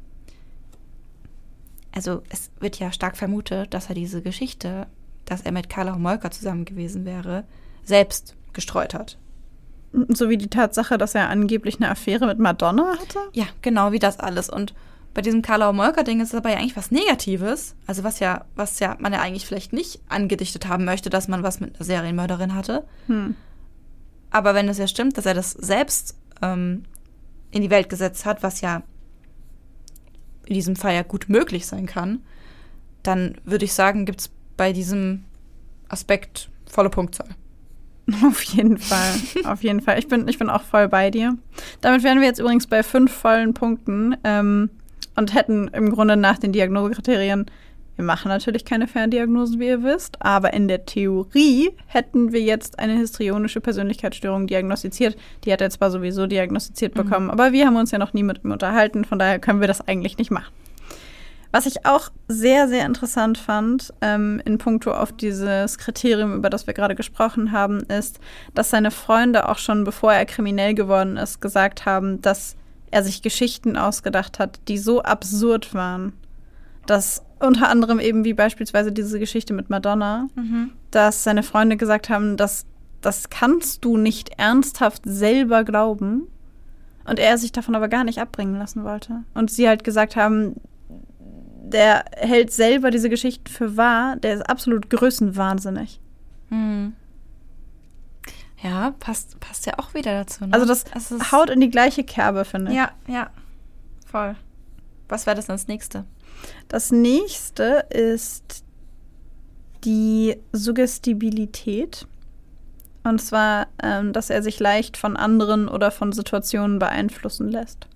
also es wird ja stark vermutet, dass er diese Geschichte, dass er mit Karla Homolka zusammen gewesen wäre, selbst gestreut hat. So wie die Tatsache, dass er angeblich eine Affäre mit Madonna hatte? Ja, genau wie das alles. Und bei diesem Karla Homolka-Ding ist es aber ja eigentlich was Negatives. Also was ja, was ja man ja eigentlich vielleicht nicht angedichtet haben möchte, dass man was mit einer Serienmörderin hatte. Hm. Aber wenn es ja stimmt, dass er das selbst ähm, in die Welt gesetzt hat, was ja in diesem Fall ja gut möglich sein kann, dann würde ich sagen, gibt es bei diesem Aspekt volle Punktzahl. Auf jeden Fall, auf jeden Fall. Ich bin, ich bin auch voll bei dir. Damit wären wir jetzt übrigens bei fünf vollen Punkten ähm, und hätten im Grunde nach den Diagnosekriterien, wir machen natürlich keine Ferndiagnosen, wie ihr wisst, aber in der Theorie hätten wir jetzt eine histrionische Persönlichkeitsstörung diagnostiziert. Die hat er zwar sowieso diagnostiziert bekommen, aber wir haben uns ja noch nie mit ihm unterhalten, von daher können wir das eigentlich nicht machen. Was ich auch sehr, sehr interessant fand, ähm, in puncto auf dieses Kriterium, über das wir gerade gesprochen haben, ist, dass seine Freunde auch schon, bevor er kriminell geworden ist, gesagt haben, dass er sich Geschichten ausgedacht hat, die so absurd waren, dass unter anderem eben wie beispielsweise diese Geschichte mit Madonna, dass seine Freunde gesagt haben, dass das kannst du nicht ernsthaft selber glauben, und er sich davon aber gar nicht abbringen lassen wollte. Und sie halt gesagt haben, der hält selber diese Geschichten für wahr, der ist absolut größenwahnsinnig. Hm. Ja, passt, passt ja auch wieder dazu. Ne? Also das Es ist- haut in die gleiche Kerbe, finde ich. Ja, ja, voll. Was wäre das dann das nächste? Das nächste ist die Suggestibilität. Und zwar, ähm, dass er sich leicht von anderen oder von Situationen beeinflussen lässt.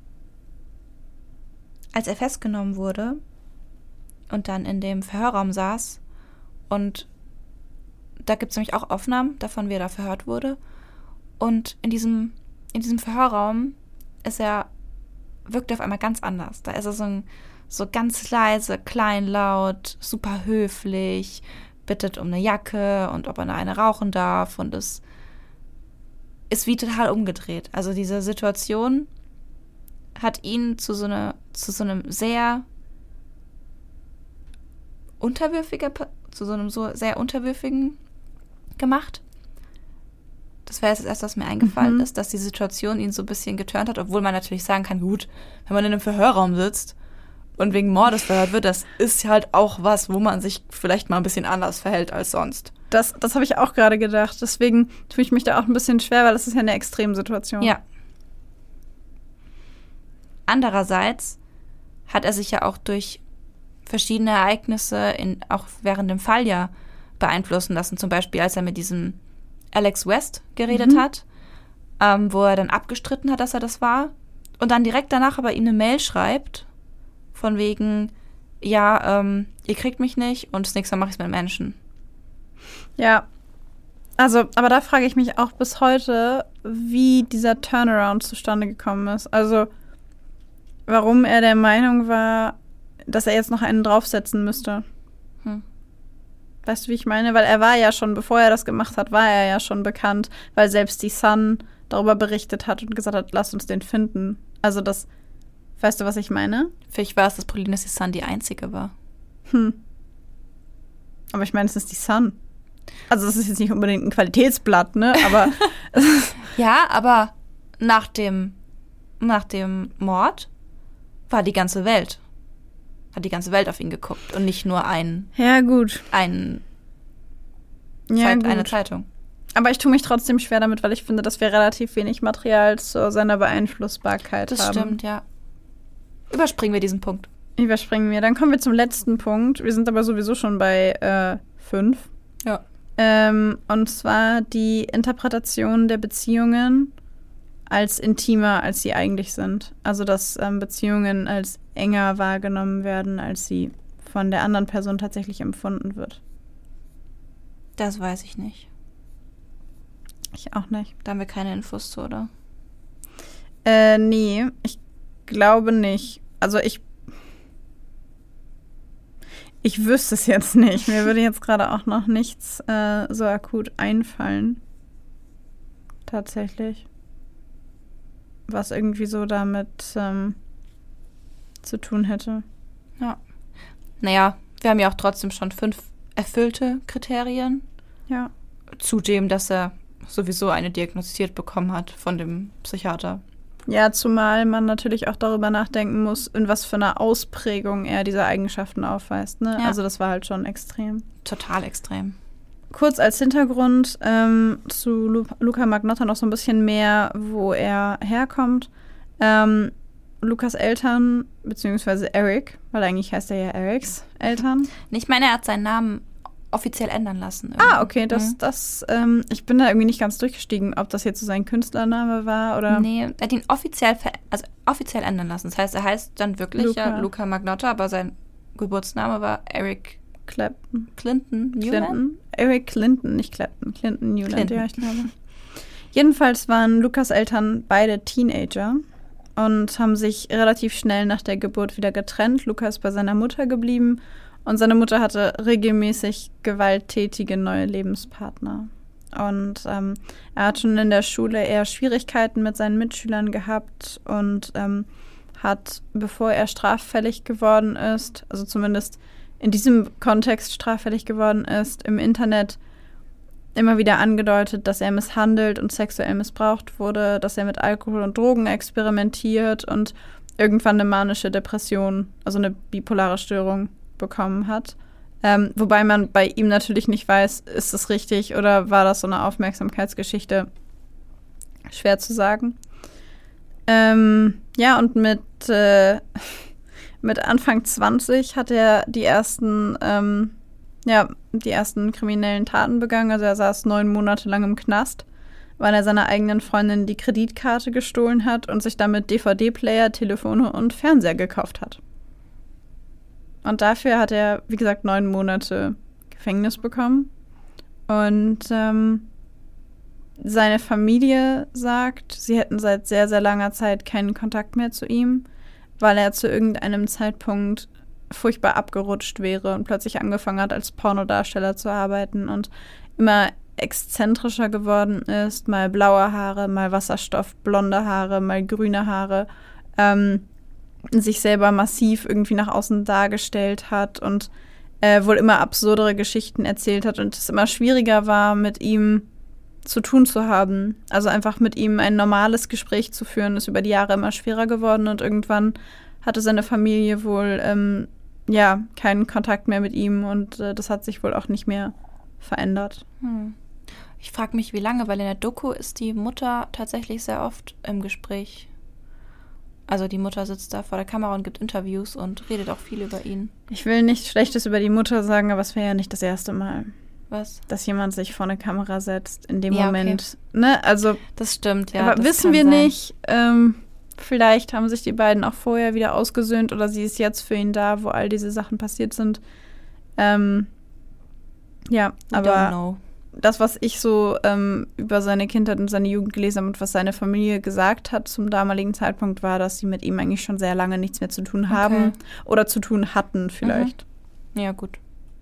Als er festgenommen wurde und dann in dem Verhörraum saß, und da gibt es nämlich auch Aufnahmen davon, wie er da verhört wurde, und in diesem, in diesem Verhörraum ist er, wirkt er auf einmal ganz anders. Da ist er so, ein, so ganz leise, kleinlaut, super höflich, bittet um eine Jacke und ob er eine rauchen darf, und es ist wie total umgedreht. Also diese Situation hat ihn zu so, eine, zu so einem sehr unterwürfiger, zu so einem so sehr unterwürfigen gemacht. Das wäre jetzt das Erste, was mir eingefallen Mhm. ist, dass die Situation ihn so ein bisschen geturnt hat, obwohl man natürlich sagen kann, gut, wenn man in einem Verhörraum sitzt und wegen Mordes verhört wird, das ist halt auch was, wo man sich vielleicht mal ein bisschen anders verhält als sonst. Das, das habe ich auch gerade gedacht. Deswegen tue ich mich da auch ein bisschen schwer, weil das ist ja eine Extremsituation. Ja. Andererseits hat er sich ja auch durch verschiedene Ereignisse, in, auch während dem Fall ja, beeinflussen lassen. Zum Beispiel, als er mit diesem Alex West geredet Mhm. hat. ähm, wo er dann abgestritten hat, dass er das war. Und dann direkt danach aber ihm eine Mail schreibt, von wegen, ja, ähm, ihr kriegt mich nicht und das nächste Mal mache ich es mit Menschen. Ja. Also, aber da frage ich mich auch bis heute, wie dieser Turnaround zustande gekommen ist. Also, warum er der Meinung war, dass er jetzt noch einen draufsetzen müsste. Hm. Weißt du, wie ich meine? Weil er war ja schon, bevor er das gemacht hat, war er ja schon bekannt, weil selbst die Sun darüber berichtet hat und gesagt hat, lass uns den finden. Also das, weißt du, was ich meine? Vielleicht war es das Problem, dass die Sun die einzige war. Hm. Aber ich meine, es ist die Sun. Also das ist jetzt nicht unbedingt ein Qualitätsblatt, ne? Aber ja, aber nach dem, nach dem Mord war die ganze Welt, hat die ganze Welt auf ihn geguckt und nicht nur ein, ja, gut. ein Ja, Zeit, gut. eine Zeitung. Aber ich tue mich trotzdem schwer damit, weil ich finde, dass wir relativ wenig Material zu seiner Beeinflussbarkeit Das haben. stimmt, ja. Überspringen wir diesen Punkt. Überspringen wir. Dann kommen wir zum letzten Punkt. Wir sind aber sowieso schon bei äh, fünf. Ja. Ähm, und zwar die Interpretation der Beziehungen als intimer, als sie eigentlich sind. Also, dass ähm, Beziehungen als enger wahrgenommen werden, als sie von der anderen Person tatsächlich empfunden wird. Das weiß ich nicht. Ich auch nicht. Da haben wir keine Infos zu, oder? Äh, nee, ich glaube nicht. Also, ich Ich wüsste es jetzt nicht. Mir würde jetzt gerade auch noch nichts äh, so akut einfallen. Tatsächlich. Was irgendwie so damit ähm, zu tun hätte. Ja. Naja, wir haben ja auch trotzdem schon fünf erfüllte Kriterien. Ja. Zudem, dass er sowieso eine diagnostiziert bekommen hat von dem Psychiater. Ja, zumal man natürlich auch darüber nachdenken muss, in was für einer Ausprägung er diese Eigenschaften aufweist. Ne? Ja. Also das war halt schon extrem. Total extrem. Kurz als Hintergrund ähm, zu Lu- Luca Magnotta noch so ein bisschen mehr, wo er herkommt. Ähm, Lukas Eltern, beziehungsweise Eric, weil eigentlich heißt er ja Erics Eltern. Ich meine, er hat seinen Namen offiziell ändern lassen. Ah, irgendwie. okay, das, Mhm. das, ähm, ich bin da irgendwie nicht ganz durchgestiegen, ob das jetzt so sein Künstlername war oder. Nee, er hat ihn offiziell, ver- also offiziell ändern lassen. Das heißt, er heißt dann wirklich Luca. ja Luca Magnotta, aber sein Geburtsname war Eric Clapton. Clinton Newman. Clinton. Eric Clinton, nicht Clapton. Clinton Newland, Clinton. ja, ich glaube. Jedenfalls waren Lukas Eltern beide Teenager und haben sich relativ schnell nach der Geburt wieder getrennt. Lukas ist bei seiner Mutter geblieben und seine Mutter hatte regelmäßig gewalttätige neue Lebenspartner. Und ähm, er hat schon in der Schule eher Schwierigkeiten mit seinen Mitschülern gehabt und ähm, hat, bevor er straffällig geworden ist, also zumindest in diesem Kontext straffällig geworden ist, im Internet immer wieder angedeutet, dass er misshandelt und sexuell missbraucht wurde, dass er mit Alkohol und Drogen experimentiert und irgendwann eine manische Depression, also eine bipolare Störung bekommen hat. Ähm, wobei man bei ihm natürlich nicht weiß, ist das richtig oder war das so eine Aufmerksamkeitsgeschichte? Schwer zu sagen. Ähm, ja, und mit, äh, mit Anfang zwanzig hat er die ersten, ähm, ja, die ersten kriminellen Taten begangen. Also er saß neun Monate lang im Knast, weil er seiner eigenen Freundin die Kreditkarte gestohlen hat und sich damit D V D-Player, Telefone und Fernseher gekauft hat. Und dafür hat er, wie gesagt, neun Monate Gefängnis bekommen. Und ähm, seine Familie sagt, sie hätten seit sehr, sehr langer Zeit keinen Kontakt mehr zu ihm, weil er zu irgendeinem Zeitpunkt furchtbar abgerutscht wäre und plötzlich angefangen hat, als Pornodarsteller zu arbeiten und immer exzentrischer geworden ist. Mal blaue Haare, mal Wasserstoff, blonde Haare, mal grüne Haare. Ähm, sich selber massiv irgendwie nach außen dargestellt hat und äh, wohl immer absurdere Geschichten erzählt hat und es immer schwieriger war, mit ihm zu tun zu haben. Also einfach mit ihm ein normales Gespräch zu führen, ist über die Jahre immer schwerer geworden und irgendwann hatte seine Familie wohl ähm, ja keinen Kontakt mehr mit ihm und äh, das hat sich wohl auch nicht mehr verändert. Hm. Ich frage mich, wie lange, weil in der Doku ist die Mutter tatsächlich sehr oft im Gespräch. Also die Mutter sitzt da vor der Kamera und gibt Interviews und redet auch viel über ihn. Ich will nichts Schlechtes über die Mutter sagen, aber es wäre ja nicht das erste Mal. Was? Dass jemand sich vor eine Kamera setzt in dem Ja, Moment. Ne? Also, Das stimmt, ja. aber das wissen kann wir sein. nicht. Ähm, vielleicht haben sich die beiden auch vorher wieder ausgesöhnt oder sie ist jetzt für ihn da, wo all diese Sachen passiert sind. Ähm, ja, We don't aber know. das, was ich so ähm, über seine Kindheit und seine Jugend gelesen habe und was seine Familie gesagt hat zum damaligen Zeitpunkt, war, dass sie mit ihm eigentlich schon sehr lange nichts mehr zu tun haben Okay. oder zu tun hatten vielleicht. Ja, gut.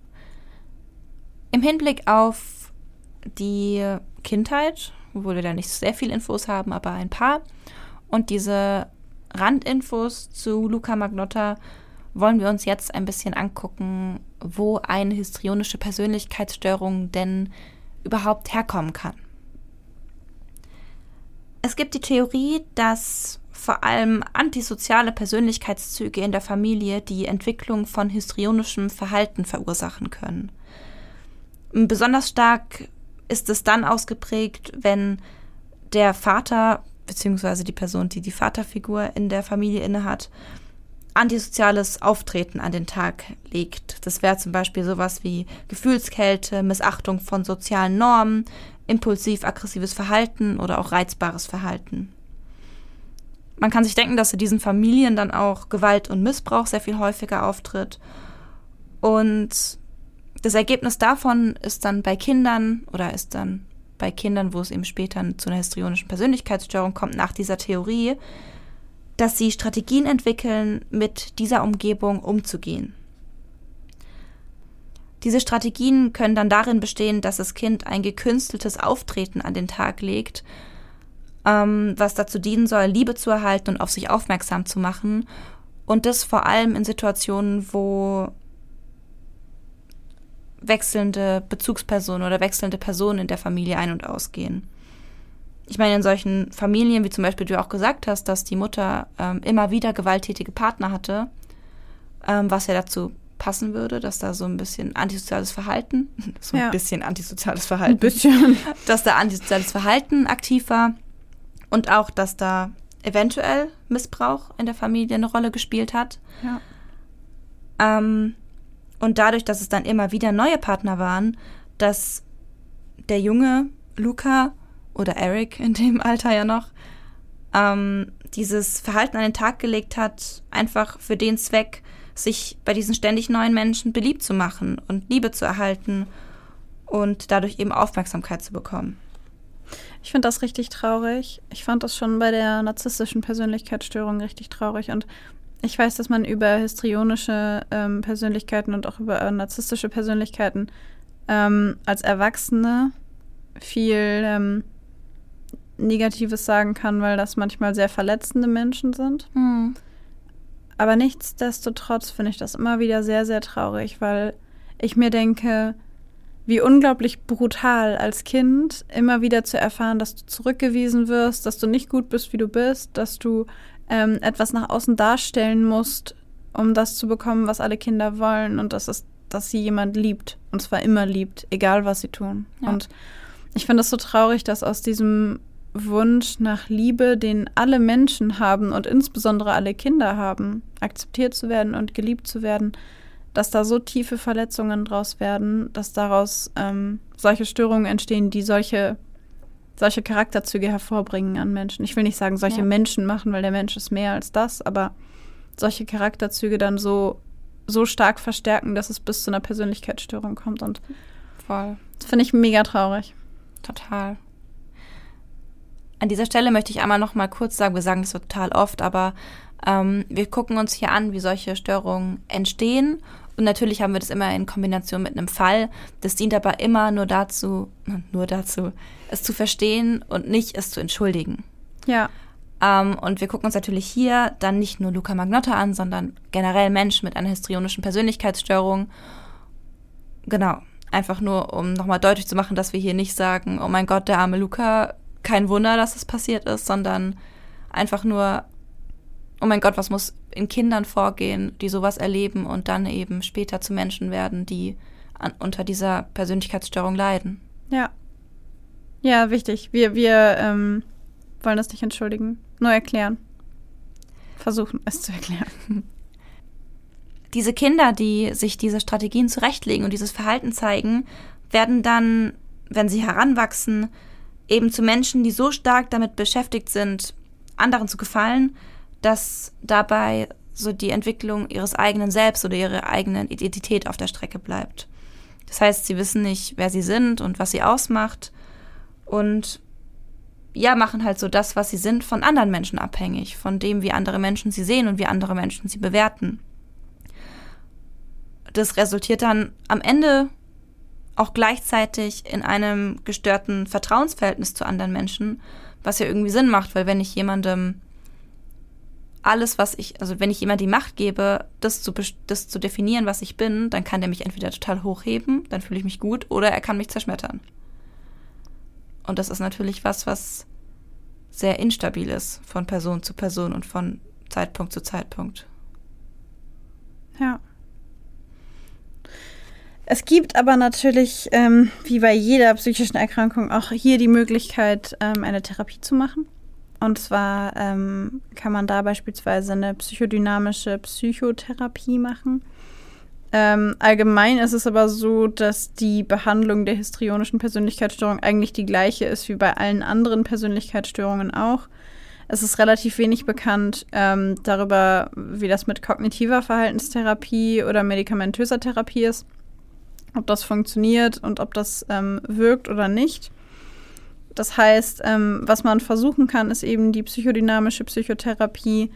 Im Hinblick auf die Kindheit, obwohl wir da nicht sehr viel Infos haben, aber ein paar, und diese Randinfos zu Luca Magnotta wollen wir uns jetzt ein bisschen angucken, wo eine histrionische Persönlichkeitsstörung denn überhaupt herkommen kann. Es gibt die Theorie, dass vor allem antisoziale Persönlichkeitszüge in der Familie die Entwicklung von histrionischem Verhalten verursachen können. Besonders stark ist es dann ausgeprägt, wenn der Vater beziehungsweise die Person, die die Vaterfigur in der Familie innehat, antisoziales Auftreten an den Tag legt. Das wäre zum Beispiel sowas wie Gefühlskälte, Missachtung von sozialen Normen, impulsiv-aggressives Verhalten oder auch reizbares Verhalten. Man kann sich denken, dass in diesen Familien dann auch Gewalt und Missbrauch sehr viel häufiger auftritt. Und das Ergebnis davon ist dann bei Kindern oder ist dann bei Kindern, wo es eben später zu einer histrionischen Persönlichkeitsstörung kommt, nach dieser Theorie, dass sie Strategien entwickeln, mit dieser Umgebung umzugehen. Diese Strategien können dann darin bestehen, dass das Kind ein gekünsteltes Auftreten an den Tag legt, ähm, was dazu dienen soll, Liebe zu erhalten und auf sich aufmerksam zu machen. Und das vor allem in Situationen, wo wechselnde Bezugspersonen oder wechselnde Personen in der Familie ein- und ausgehen. Ich meine, in solchen Familien, wie zum Beispiel du auch gesagt hast, dass die Mutter ähm, immer wieder gewalttätige Partner hatte, ähm, was ja dazu passen würde, dass da so ein bisschen antisoziales Verhalten, so ein Ja. bisschen antisoziales Verhalten, Ein bisschen. dass da antisoziales Verhalten aktiv war und auch, dass da eventuell Missbrauch in der Familie eine Rolle gespielt hat. Ja. Ähm, und dadurch, dass es dann immer wieder neue Partner waren, dass der junge Luca oder Eric in dem Alter ja noch, ähm, dieses Verhalten an den Tag gelegt hat, einfach für den Zweck, sich bei diesen ständig neuen Menschen beliebt zu machen und Liebe zu erhalten und dadurch eben Aufmerksamkeit zu bekommen. Ich finde das richtig traurig. Ich fand das schon bei der narzisstischen Persönlichkeitsstörung richtig traurig. Und ich weiß, dass man über histrionische ähm, Persönlichkeiten und auch über äh, narzisstische Persönlichkeiten ähm, als Erwachsene viel ähm, Negatives sagen kann, weil das manchmal sehr verletzende Menschen sind. Hm. Aber nichtsdestotrotz finde ich das immer wieder sehr, sehr traurig, weil ich mir denke, wie unglaublich brutal als Kind immer wieder zu erfahren, dass du zurückgewiesen wirst, dass du nicht gut bist, wie du bist, dass du ähm, etwas nach außen darstellen musst, um das zu bekommen, was alle Kinder wollen, und das ist, dass sie jemand liebt, und zwar immer liebt, egal was sie tun. Ja. Und ich finde es so traurig, dass aus diesem Wunsch nach Liebe, den alle Menschen haben und insbesondere alle Kinder haben, akzeptiert zu werden und geliebt zu werden, dass da so tiefe Verletzungen draus werden, dass daraus ähm, solche Störungen entstehen, die solche, solche Charakterzüge hervorbringen an Menschen. Ich will nicht sagen, solche Ja. Menschen machen, weil der Mensch ist mehr als das, aber solche Charakterzüge dann so, so stark verstärken, dass es bis zu einer Persönlichkeitsstörung kommt. Und Voll. das finde ich mega traurig. Total. An dieser Stelle möchte ich einmal noch mal kurz sagen, wir sagen das so total oft, aber ähm, wir gucken uns hier an, wie solche Störungen entstehen. Und natürlich haben wir das immer in Kombination mit einem Fall. Das dient aber immer nur dazu, nur dazu, es zu verstehen und nicht es zu entschuldigen. Ja, Ähm, und wir gucken uns natürlich hier dann nicht nur Luca Magnotta an, sondern generell Menschen mit einer histrionischen Persönlichkeitsstörung. Genau, einfach nur, um nochmal deutlich zu machen, dass wir hier nicht sagen, oh mein Gott, der arme Luca, kein Wunder, dass es passiert ist, sondern einfach nur, oh mein Gott, was muss in Kindern vorgehen, die sowas erleben und dann eben später zu Menschen werden, die an, unter dieser Persönlichkeitsstörung leiden. ja. Ja, wichtig. Wir, wir ähm, wollen das nicht entschuldigen, nur erklären. Versuchen, es zu erklären. Diese Kinder, die sich diese Strategien zurechtlegen und dieses Verhalten zeigen, werden dann, wenn sie heranwachsen, eben zu Menschen, die so stark damit beschäftigt sind, anderen zu gefallen, dass dabei so die Entwicklung ihres eigenen Selbst oder ihrer eigenen Identität auf der Strecke bleibt. Das heißt, sie wissen nicht, wer sie sind und was sie ausmacht und ja, machen halt so das, was sie sind, von anderen Menschen abhängig, von dem, wie andere Menschen sie sehen und wie andere Menschen sie bewerten. Das resultiert dann am Ende auch gleichzeitig in einem gestörten Vertrauensverhältnis zu anderen Menschen, was ja irgendwie Sinn macht, weil wenn ich jemandem alles, was ich, also wenn ich jemandem die Macht gebe, das zu, das zu definieren, was ich bin, dann kann der mich entweder total hochheben, dann fühle ich mich gut, oder er kann mich zerschmettern. Und das ist natürlich was, was sehr instabil ist von Person zu Person und von Zeitpunkt zu Zeitpunkt. Ja. Es gibt aber natürlich, ähm, wie bei jeder psychischen Erkrankung, auch hier die Möglichkeit, ähm, eine Therapie zu machen. Und zwar ähm, kann man da beispielsweise eine psychodynamische Psychotherapie machen. Ähm, allgemein ist es aber so, dass die Behandlung der histrionischen Persönlichkeitsstörung eigentlich die gleiche ist wie bei allen anderen Persönlichkeitsstörungen auch. Es ist relativ wenig bekannt ähm, darüber, wie das mit kognitiver Verhaltenstherapie oder medikamentöser Therapie ist, ob das funktioniert und ob das ähm, wirkt oder nicht. Das heißt, ähm, was man versuchen kann, ist eben die psychodynamische Psychotherapie,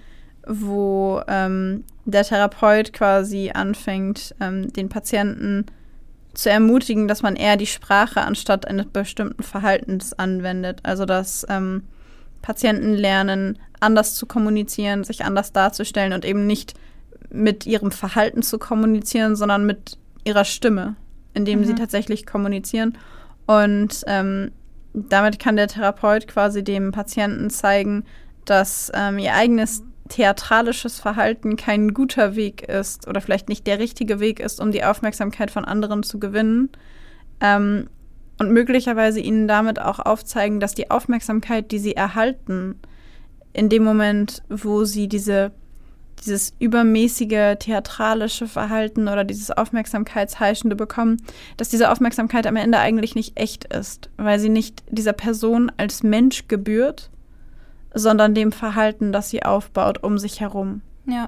wo ähm, der Therapeut quasi anfängt, ähm, den Patienten zu ermutigen, dass man eher die Sprache anstatt eines bestimmten Verhaltens anwendet. Also dass ähm, Patienten lernen, anders zu kommunizieren, sich anders darzustellen und eben nicht mit ihrem Verhalten zu kommunizieren, sondern mit ihrer Stimme, indem mhm. sie tatsächlich kommunizieren. Und ähm, damit kann der Therapeut quasi dem Patienten zeigen, dass ähm, ihr eigenes theatralisches Verhalten kein guter Weg ist oder vielleicht nicht der richtige Weg ist, um die Aufmerksamkeit von anderen zu gewinnen. Ähm, und möglicherweise ihnen damit auch aufzeigen, dass die Aufmerksamkeit, die sie erhalten, in dem Moment, wo sie diese, dieses übermäßige theatralische Verhalten oder dieses Aufmerksamkeitsheischende bekommen, dass diese Aufmerksamkeit am Ende eigentlich nicht echt ist, weil sie nicht dieser Person als Mensch gebührt, sondern dem Verhalten, das sie aufbaut um sich herum. Ja.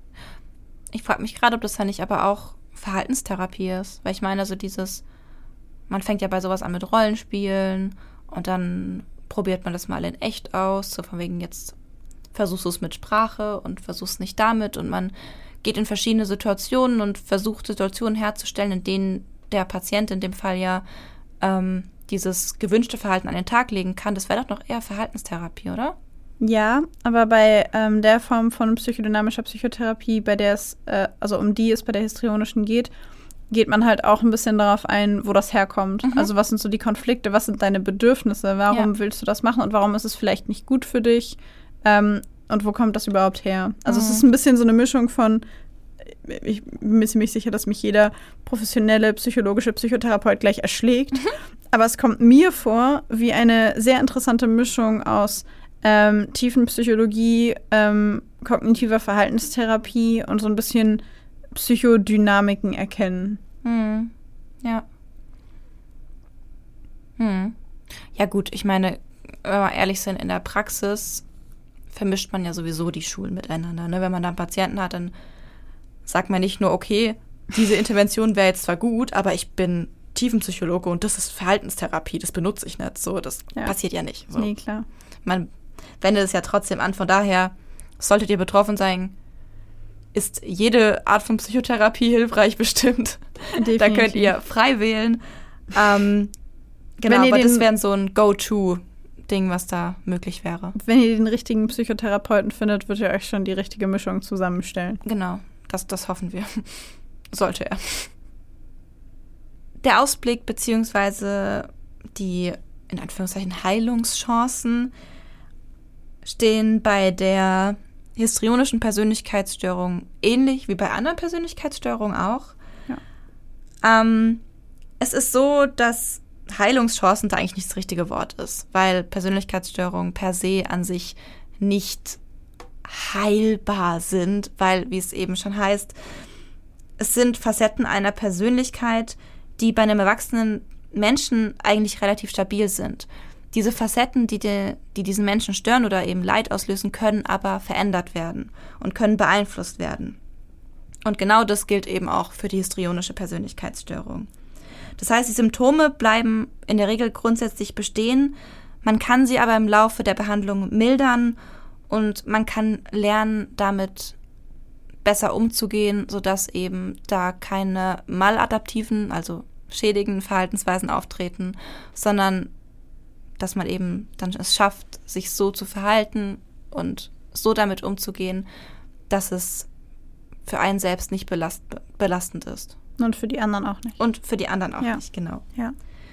Ich frage mich gerade, ob das dann nicht aber auch Verhaltenstherapie ist. Weil ich meine, so dieses, man fängt ja bei sowas an mit Rollenspielen und dann probiert man das mal in echt aus, so von wegen jetzt versuchst du es mit Sprache und versuchst nicht damit und man geht in verschiedene Situationen und versucht Situationen herzustellen, in denen der Patient in dem Fall ja ähm, dieses gewünschte Verhalten an den Tag legen kann. Das wäre doch noch eher Verhaltenstherapie, oder? Ja, aber bei ähm, der Form von psychodynamischer Psychotherapie, bei der es, äh, also um die es bei der histrionischen geht, geht man halt auch ein bisschen darauf ein, wo das herkommt. Mhm. Also was sind so die Konflikte, was sind deine Bedürfnisse, warum ja. willst du das machen und warum ist es vielleicht nicht gut für dich ähm, und wo kommt das überhaupt her? Also mhm. es ist ein bisschen so eine Mischung von, ich bin mir ziemlich sicher, dass mich jeder professionelle psychologische Psychotherapeut gleich erschlägt, mhm. aber es kommt mir vor wie eine sehr interessante Mischung aus Ähm, Tiefenpsychologie, ähm, kognitiver Verhaltenstherapie und so ein bisschen Psychodynamiken erkennen. Hm. Ja. Hm. Ja gut, ich meine, wenn wir ehrlich sind, in der Praxis vermischt man ja sowieso die Schulen miteinander. Ne? Wenn man da einen Patienten hat, dann sagt man nicht nur, okay, diese Intervention wäre jetzt zwar gut, aber ich bin Tiefenpsychologe und das ist Verhaltenstherapie, das benutze ich nicht. So, das ja. passiert ja nicht. So. Nee, klar. Man wendet es ja trotzdem an. Von daher, solltet ihr betroffen sein, ist jede Art von Psychotherapie hilfreich bestimmt. Definitiv. Da könnt ihr frei wählen. Ähm, genau, aber das wäre so ein Go-To-Ding, was da möglich wäre. Wenn ihr den richtigen Psychotherapeuten findet, wird ihr euch schon die richtige Mischung zusammenstellen. Genau, das, das hoffen wir. Sollte er. Der Ausblick beziehungsweise die, in Anführungszeichen, Heilungschancen stehen bei der histrionischen Persönlichkeitsstörung ähnlich wie bei anderen Persönlichkeitsstörungen auch. Ja. Ähm, es ist so, dass Heilungschancen da eigentlich nicht das richtige Wort ist, weil Persönlichkeitsstörungen per se an sich nicht heilbar sind, weil, wie es eben schon heißt, es sind Facetten einer Persönlichkeit, die bei einem Erwachsenen Menschen eigentlich relativ stabil sind. Diese Facetten, die, die, die diesen Menschen stören oder eben Leid auslösen, können aber verändert werden und können beeinflusst werden. Und genau das gilt eben auch für die histrionische Persönlichkeitsstörung. Das heißt, die Symptome bleiben in der Regel grundsätzlich bestehen, man kann sie aber im Laufe der Behandlung mildern und man kann lernen, damit besser umzugehen, sodass eben da keine maladaptiven, also schädigenden Verhaltensweisen auftreten, sondern dass man eben dann es schafft, sich so zu verhalten und so damit umzugehen, dass es für einen selbst nicht belast- belastend ist. Und für die anderen auch nicht. Und für die anderen auch Ja. nicht, genau. Ja.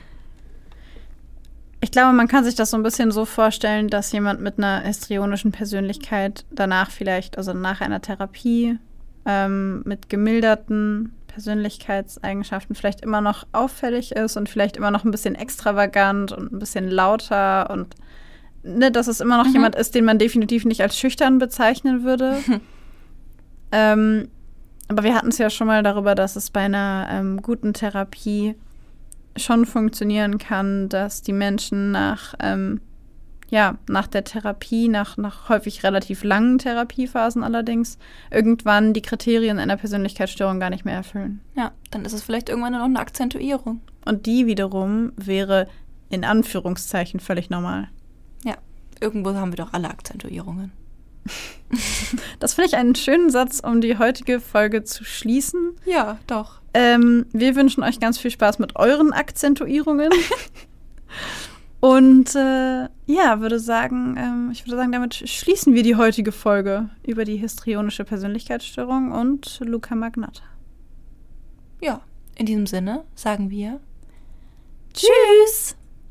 Ich glaube, man kann sich das so ein bisschen so vorstellen, dass jemand mit einer histrionischen Persönlichkeit danach vielleicht, also nach einer Therapie ähm, mit gemilderten Persönlichkeitseigenschaften vielleicht immer noch auffällig ist und vielleicht immer noch ein bisschen extravagant und ein bisschen lauter und ne, dass es immer noch Mhm. jemand ist, den man definitiv nicht als schüchtern bezeichnen würde. ähm, aber wir hatten es ja schon mal darüber, dass es bei einer ähm, guten Therapie schon funktionieren kann, dass die Menschen nach, ähm, ja, nach der Therapie, nach, nach häufig relativ langen Therapiephasen allerdings, irgendwann die Kriterien einer Persönlichkeitsstörung gar nicht mehr erfüllen. Ja, dann ist es vielleicht irgendwann nur noch eine Akzentuierung. Und die wiederum wäre in Anführungszeichen völlig normal. Ja, irgendwo haben wir doch alle Akzentuierungen. Das finde ich einen schönen Satz, um die heutige Folge zu schließen. Ja, doch. Ähm, wir wünschen euch ganz viel Spaß mit euren Akzentuierungen. Und äh, ja, würde sagen, ähm, ich würde sagen, damit schließen wir die heutige Folge über die histrionische Persönlichkeitsstörung und Luca Magnatta. Ja, in diesem Sinne sagen wir Tschüss!